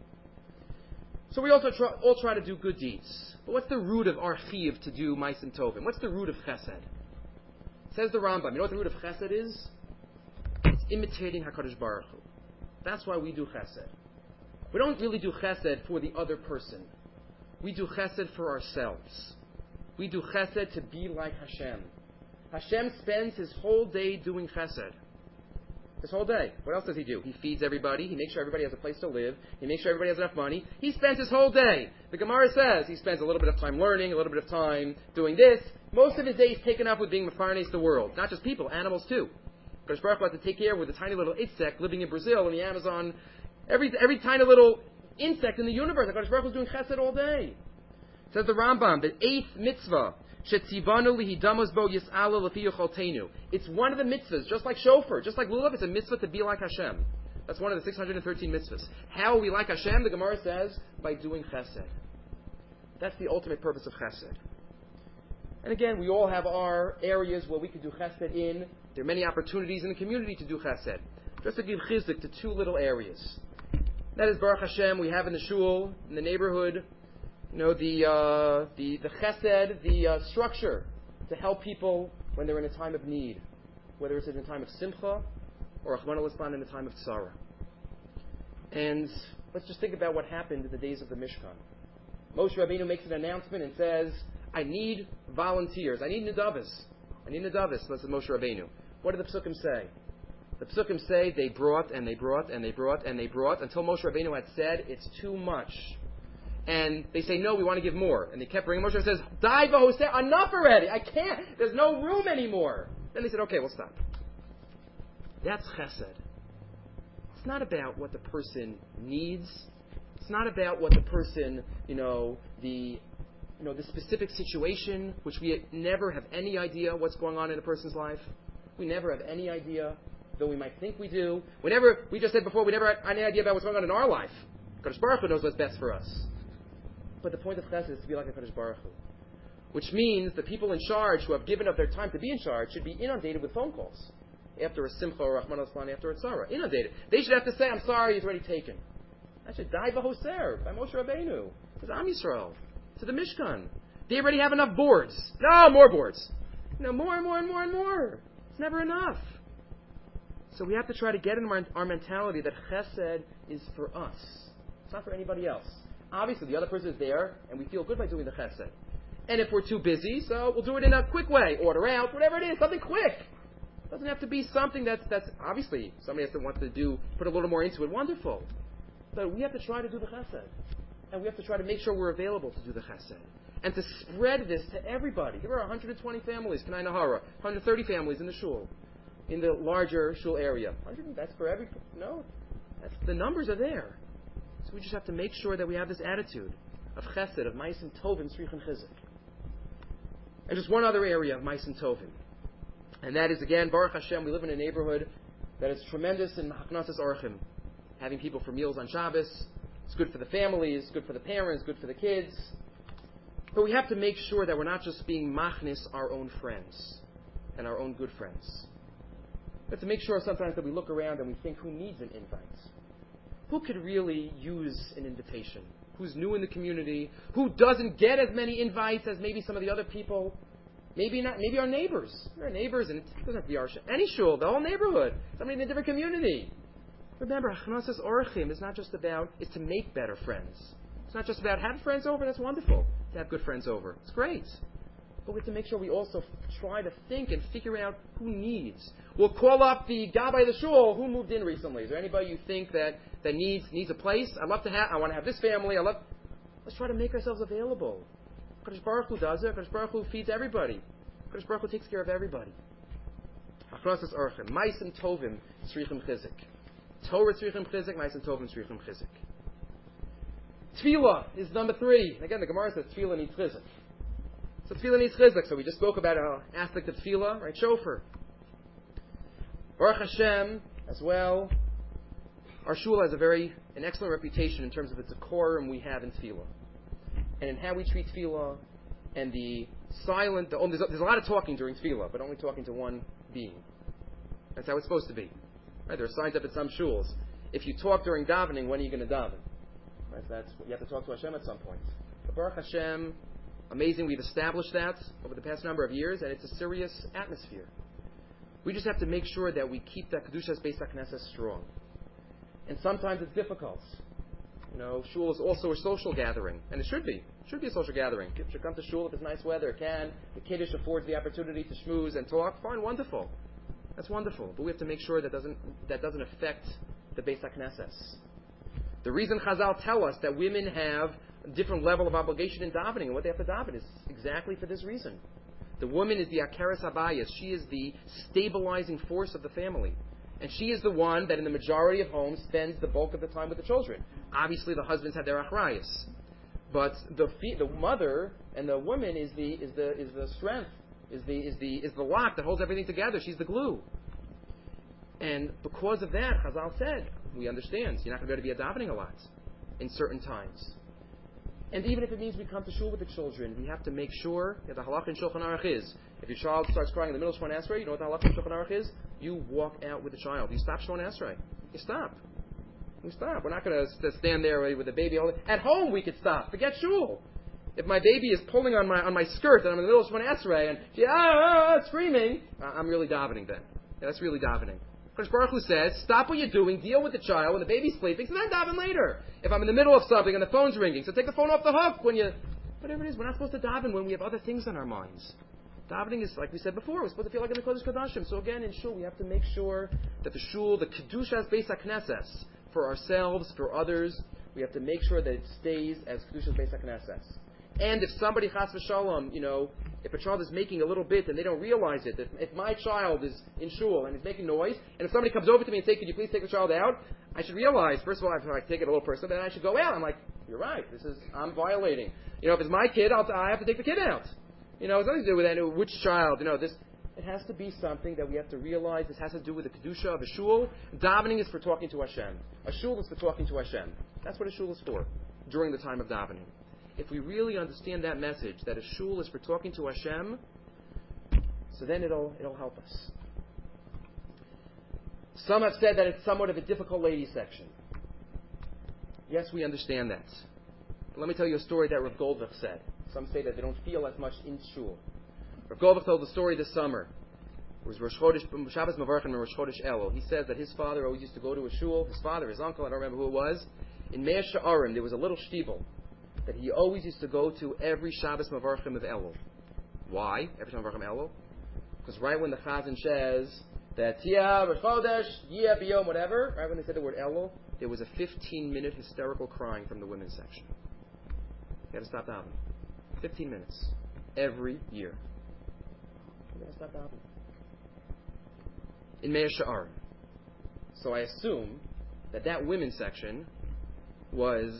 So we also try, all try to do good deeds. But what's the root of our chiyuv to do Ma'asim tovim? What's the root of chesed? Says the Rambam. You know what the root of chesed is? It's imitating HaKadosh Baruch Hu. That's why we do chesed. We don't really do chesed for the other person. We do chesed for ourselves. We do chesed to be like Hashem. Hashem spends his whole day doing chesed. His whole day. What else does he do? He feeds everybody. He makes sure everybody has a place to live. He makes sure everybody has enough money. He spends his whole day. The Gemara says he spends a little bit of time learning, a little bit of time doing this. Most of his day is taken up with being mefarnes the world. Not just people, animals too. Kadosh Baruch Hu had to take care with a tiny little insect living in Brazil in the Amazon. Every every tiny little insect in the universe. Kadosh Baruch Hu is doing chesed all day. Says the Rambam, the eighth mitzvah, shetzivanu lihidamos bo yis'ala lefi yocholteinu. It's one of the mitzvahs, just like shofar, just like lulav, it's a mitzvah to be like Hashem. That's one of the six hundred thirteen mitzvahs. How are we like Hashem? The Gemara says, by doing chesed. That's the ultimate purpose of chesed. And again, we all have our areas where we can do chesed in. There are many opportunities in the community to do chesed. Just to give chizuk to two little areas. That is Baruch Hashem, we have in the shul, in the neighborhood, you know, the uh, the the chesed, the uh, structure to help people when they're in a time of need, whether it's in a time of simcha or Rachmana litzlan in a time of tzara. And let's just think about what happened in the days of the Mishkan. Moshe Rabbeinu makes an announcement and says, "I need volunteers. I need nedavos. I need nedavos." That's Moshe Rabbeinu. What did the Psukim say? The Psukim say they brought and they brought and they brought and they brought until Moshe Rabbeinu had said, "It's too much." And they say, no, we want to give more. And they kept bringing. Moshe says, Dai v'hoseh, enough already. I can't. There's no room anymore. Then they said, okay, we'll stop. That's chesed. It's not about what the person needs. It's not about what the person, you know, the, you know, the specific situation, which we never have any idea what's going on in a person's life. We never have any idea, though we might think we do. We never, we just said before, we never had any idea about what's going on in our life. Kadosh Baruch Hu knows what's best for us. But the point of chesed is to be like a Kadosh Baruch Hu. Which means the people in charge who have given up their time to be in charge should be inundated with phone calls. After a simcha or Rachmana litzlan, after a tzara. Inundated. They should have to say, I'm sorry, it's already taken. That should die b'hoser, by Moshe Rabbeinu. To Am Yisrael. To the Mishkan. They already have enough boards. No, more boards. No, more and more and more and more. It's never enough. So we have to try to get in our, our mentality that chesed is for us. It's not for anybody else. Obviously, the other person is there, and we feel good by doing the chesed. And if we're too busy, so we'll do it in a quick way. Order out, whatever it is, something quick. It doesn't have to be something that's, that's obviously, somebody has to want to do, put a little more into it. Wonderful. But we have to try to do the chesed. And we have to try to make sure we're available to do the chesed. And to spread this to everybody. There are one hundred twenty families, Kanai Nahara, one hundred thirty families in the shul, in the larger shul area. one hundred, that's for every, no, that's, the numbers are there. So we just have to make sure that we have this attitude of chesed, of ma'asim tovim, tzrichim chizuk. And just one other area of ma'asim tovim. And that is, again, Baruch Hashem, we live in a neighborhood that is tremendous in haknasas orchim. Having people for meals on Shabbos. It's good for the families, good for the parents, good for the kids. But we have to make sure that we're not just being machnis our own friends and our own good friends. We have to make sure sometimes that we look around and we think, who needs an invite? Who could really use an invitation? Who's new in the community? Who doesn't get as many invites as maybe some of the other people? Maybe not. Maybe our neighbors. Our neighbors, and it doesn't have to be our shul. Any shul, the whole neighborhood. Somebody in a different community. Remember, Achnasas Orchim is not just about, it's to make better friends. It's not just about have friends over, that's wonderful. To have good friends over. It's great. But we have to make sure we also try to think and figure out who needs. We'll call up the Gabbai of the shul. Who moved in recently? Is there anybody you think that, that needs needs a place? I'd love to have, I want to have this family. I love, let's try to make ourselves available. Kadosh Baruch Hu does it. Kadosh Baruch Hu feeds everybody. Kadosh Baruch Hu takes care of everybody. Achnasas Orchim. Ma'asim tovim, tzrichim chizuk. Torah tzrichim chizuk, ma'asim tovim tzrichim chizuk. Tefillah is number three. Again, the Gemara says tefillah needs chizuk. So tefillah needs chizuk. So we just spoke about an aspect of tefillah, right? Shofar. Baruch Hashem, as well. Our shul has a very, an excellent reputation in terms of its decorum we have in tefillah. And in how we treat tefillah, and the silent, the, oh, there's, a, there's a lot of talking during tefillah, but only talking to one being. That's how it's supposed to be. Right? There are signs up at some shuls. If you talk during davening, when are you going to daven? Right? That's, you have to talk to Hashem at some point. But Baruch Hashem, amazing, we've established that over the past number of years, and it's a serious atmosphere. We just have to make sure that we keep that Kedushas Beis HaKnesses strong. And sometimes it's difficult. You know, shul is also a social gathering, and it should be. It should be a social gathering. People should come to shul if it's nice weather. It can. The kiddush affords the opportunity to schmooze and talk. Fine, wonderful. That's wonderful. But we have to make sure that doesn't that doesn't affect the Beis HaKnesses. The reason Chazal tell us that women have a different level of obligation in davening and what they have to daven is exactly for this reason. The woman is the Akeres Habayis. She is the stabilizing force of the family. And she is the one that in the majority of homes spends the bulk of the time with the children. Obviously the husbands have their achrayas. But the the mother and the woman is the is the is the strength, is the is the is the lock that holds everything together. She's the glue. And because of that, Chazal said, we understand, you're not going to be able to be a davening a lot in certain times. And even if it means we come to shul with the children, we have to make sure that the halakha in Shulchan Aruch is, if your child starts crying in the middle of Shemona Esrei, you know what the halakha in Shulchan Aruch is? You walk out with the child. You stop Shemona Esrei. You stop. We stop. We're not going to stand there with the baby. At home, we could stop. Forget shul. If my baby is pulling on my on my skirt and I'm in the middle of Shemona Esrei and she ah, ah, ah screaming, I'm really davening then. Yeah, that's really davening. Kadosh Baruch Hu says, stop what you're doing, deal with the child when the baby's sleeping, so then daven later. If I'm in the middle of something and the phone's ringing, so take the phone off the hook when you... Whatever it is, we're not supposed to daven when we have other things on our minds. Davening is, like we said before, we're supposed to feel like in the Kodesh Kodashim. So again, in shul, we have to make sure that the shul, the Kedushas Beis HaKnesses, for ourselves, for others, we have to make sure that it stays as Kedushas Beis HaKnesses. And if somebody, chas v'shalom, you know, if a child is making a little bit and they don't realize it, if, if my child is in shul and is making noise, and if somebody comes over to me and says, could you please take the child out? I should realize, first of all, I have to like, take it a little personal, then I should go out. I'm like, you're right, this is, I'm violating. You know, if it's my kid, I'll, I have to take the kid out. You know, it's nothing to do with that, which child, you know, this, it has to be something that we have to realize. This has to do with the Kedusha of a shul. Davening is for talking to Hashem. A shul is for talking to Hashem. That's what a shul is for, during the time of davening. If we really understand that message, that a shul is for talking to Hashem, so then it'll it'll help us. Some have said that it's somewhat of a difficult ladies section. Yes, we understand that. But let me tell you a story that Rav Goldvich said. Some say that they don't feel as much in shul. Rav Goldvich told the story this summer. It was Rosh Chodesh, Shabbos Mavarchim and Rosh Chodesh Elul. He says that his father always used to go to a shul. His father, his uncle, I don't remember who it was. In Meah She'arim, there was a little shtibel that he always used to go to every Shabbos Mavarchim of Elul. Why? Every Shabbos Mavarchim Elul? Because right when the Chazan says that Tia, Rosh Chodesh, Yia, Biyom, whatever, right when they said the word Elul, there was a fifteen-minute hysterical crying from the women's section. You got to stop davening. Fifteen minutes every year. You got to stop davening. In Mea She'arim. So I assume that that women's section was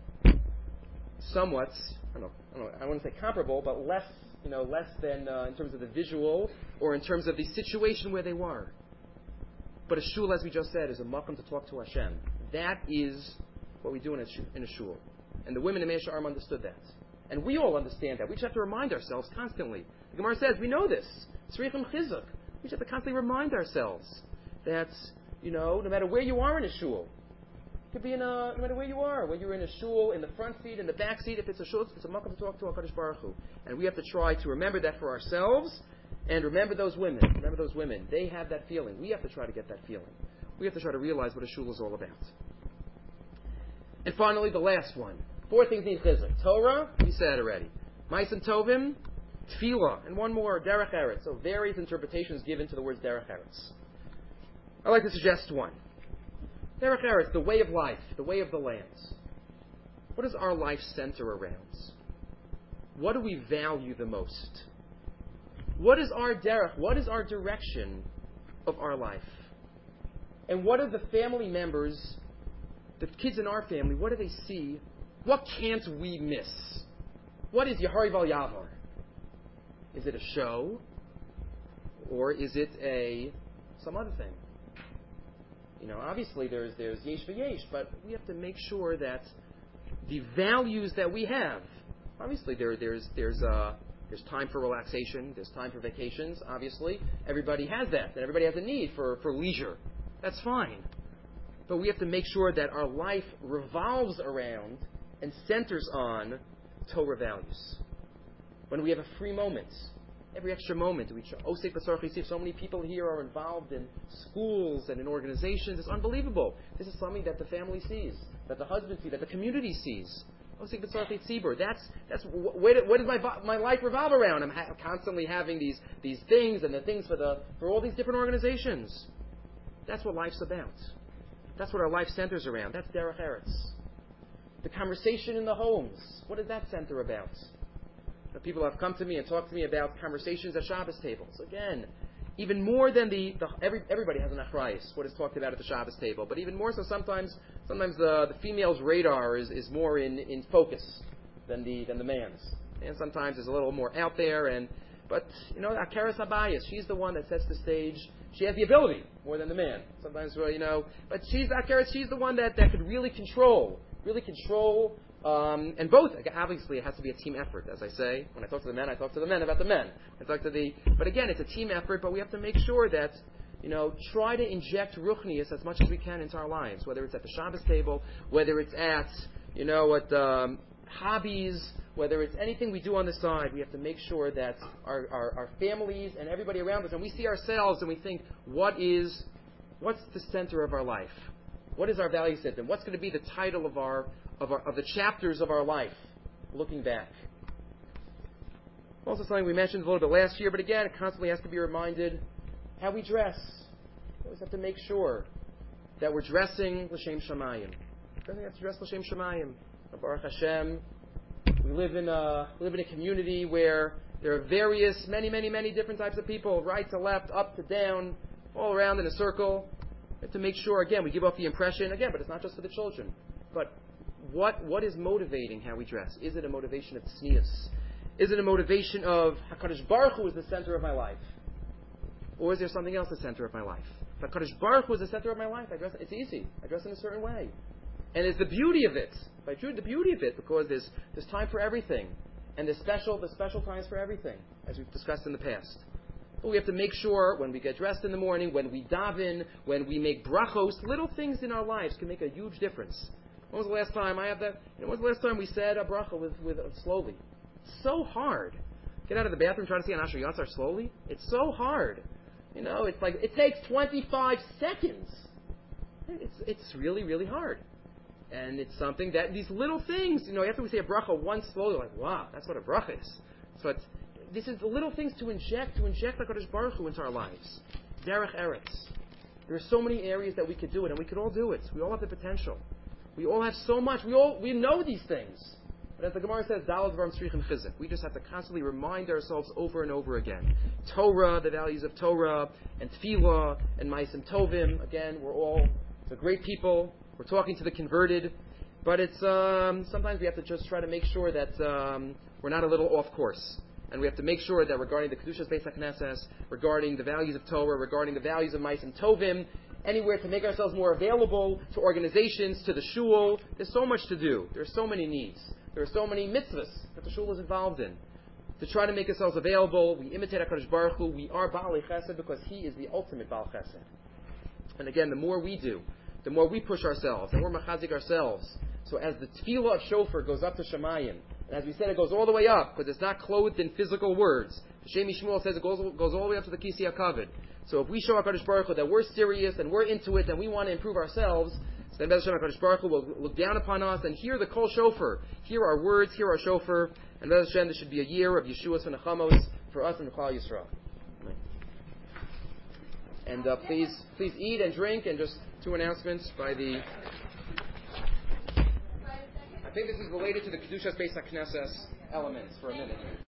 somewhat, I don't know, I, don't know, I wouldn't say comparable, but less, you know, less than uh, in terms of the visual or in terms of the situation where they were. But a shul, as we just said, is a makom to talk to Hashem. That is what we do in a, sh- in a shul. And the women in Mea She'arim understood that. And we all understand that. We just have to remind ourselves constantly. The Gemara says, we know this. Tzrichim chizuk. We just have to constantly remind ourselves that, you know, no matter where you are in a shul, it could be in a, no matter where you are, whether you're in a shul, in the front seat, in the back seat, if it's a shul, it's a makom to talk to HaKadosh Baruch Hu. And we have to try to remember that for ourselves, and remember those women. Remember those women. They have that feeling. We have to try to get that feeling. We have to try to realize what a shul is all about. And finally, the last one. Four things need chizuk. Torah, we said already. Ma'asim Tovim, Tefillah, and one more, Derech Eretz. So various interpretations given to the words Derech Eretz. I'd like to suggest one. Derech Eretz, the way of life, the way of the land. What does our life center around? What do we value the most? What is our derech? What is our direction of our life? And what are the family members, the kids in our family, what do they see? What can't we miss? What is Yahari Val Yavar? Is it a show? Or is it a some other thing? You know, obviously there's there's yesh v'yesh, but we have to make sure that the values that we have, obviously there there's there's uh there's time for relaxation, there's time for vacations, obviously. Everybody has that, and everybody has a need for, for leisure. That's fine. But we have to make sure that our life revolves around and centers on Torah values. When we have a free moment, every extra moment, we Osek B'Sarach Yisif, so many people here are involved in schools and in organizations. It's unbelievable. This is something that the family sees, that the husband sees, that the community sees. Osek B'Sarach Yitzibur. That's that's what, what does my my life revolve around? I'm ha- constantly having these these things and the things for the for all these different organizations. That's what life's about. That's what our life centers around. That's Derech Eretz. The conversation in the homes. What does that center about? The people have come to me and talked to me about conversations at Shabbos tables. Again, even more than the, the every, everybody has an achrayus, what is talked about at the Shabbos table. But even more so, sometimes sometimes the, the female's radar is, is more in, in focus than the than the man's. And sometimes it's a little more out there. And but you know, Akeres Habayis, she's the one that sets the stage. She has the ability more than the man. Sometimes, well, you know, but she's Akeres. She's the one that, that could really control, really control. Um, and both, obviously, it has to be a team effort, as I say. When I talk to the men, I talk to the men about the men. I talk to the, but again, it's a team effort. But we have to make sure that, you know, try to inject ruchnius as much as we can into our lives. Whether it's at the Shabbos table, whether it's at, you know, at um, hobbies, whether it's anything we do on the side, we have to make sure that our, our, our families and everybody around us, and we see ourselves and we think, what is, what's the center of our life? What is our value system? What's going to be the title of our Of, our, of the chapters of our life, looking back. Also something we mentioned a little bit last year, but again, it constantly has to be reminded how we dress. We always have to make sure that we're dressing l'shem shamayim. We have to dress l'shem shamayim. Baruch Hashem, we live in a live in a community where there are various, many, many, many different types of people, right to left, up to down, all around in a circle. We have to make sure, again, we give off the impression, again, but it's not just for the children, but What what is motivating how we dress? Is it a motivation of tznius? Is it a motivation of HaKadosh Baruch Hu is the center of my life? Or is there something else the center of my life? If HaKadosh Baruch Hu is the center of my life, I dress it's easy. I dress in a certain way. And it's the beauty of it. I drew the beauty of it because there's there's time for everything. And there's special the special times for everything, as we've discussed in the past. But we have to make sure when we get dressed in the morning, when we daven, when we make brachos, little things in our lives can make a huge difference. When was the last time I have that? You know, when was the last time we said a bracha with, with uh, slowly? It's so hard. Get out of the bathroom, try to see an Asher Yatzar slowly. It's so hard. You know, it's like it takes twenty-five seconds. It's it's really really hard, and it's something that these little things. You know, after we say a bracha once slowly, like wow, that's what a bracha is. So it's this is the little things to inject to inject HaKadosh Baruch Hu into our lives. Derech Eretz. There are so many areas that we could do it, and we could all do it. We all have the potential. We all have so much. We all we know these things. But as the Gemara says, Dalad Dvarim Tzrichim Chizuk. We just have to constantly remind ourselves over and over again. Torah, the values of Torah, and Tefillah, and Ma'asim Tovim. Again, we're all the great people. We're talking to the converted. But it's um, sometimes we have to just try to make sure that um, we're not a little off course. And we have to make sure that regarding the Kedushas Beis HaKnesses, regarding the values of Torah, regarding the values of Ma'asim Tovim, anywhere to make ourselves more available to organizations, to the shul. There's so much to do. There's so many needs. There are so many mitzvahs that the shul is involved in. To try to make ourselves available, we imitate HaKadosh Baruch Hu. We are Baalei Chesed because He is the ultimate Baal Chesed. And again, the more we do, the more we push ourselves, the more machazik ourselves. So as the tefillah of shofar goes up to Shemayim, and as we said, it goes all the way up because it's not clothed in physical words. Hashem Yishmuel says it goes, goes all the way up to the Kisi HaKavod. So if we show HaKadosh Baruch Hu that we're serious and we're into it and we want to improve ourselves, so then Hashem HaKadosh Baruch Hu will look down upon us and hear the kol shofar, hear our words, hear our shofar, and Bez Hashem, this should be a year of Yeshua's v'nechamos for us and the Klal Yisrael. And uh, please, please eat and drink, and just two announcements by the. I think this is related to the Kedushas Beis HaKnesses elements for a minute.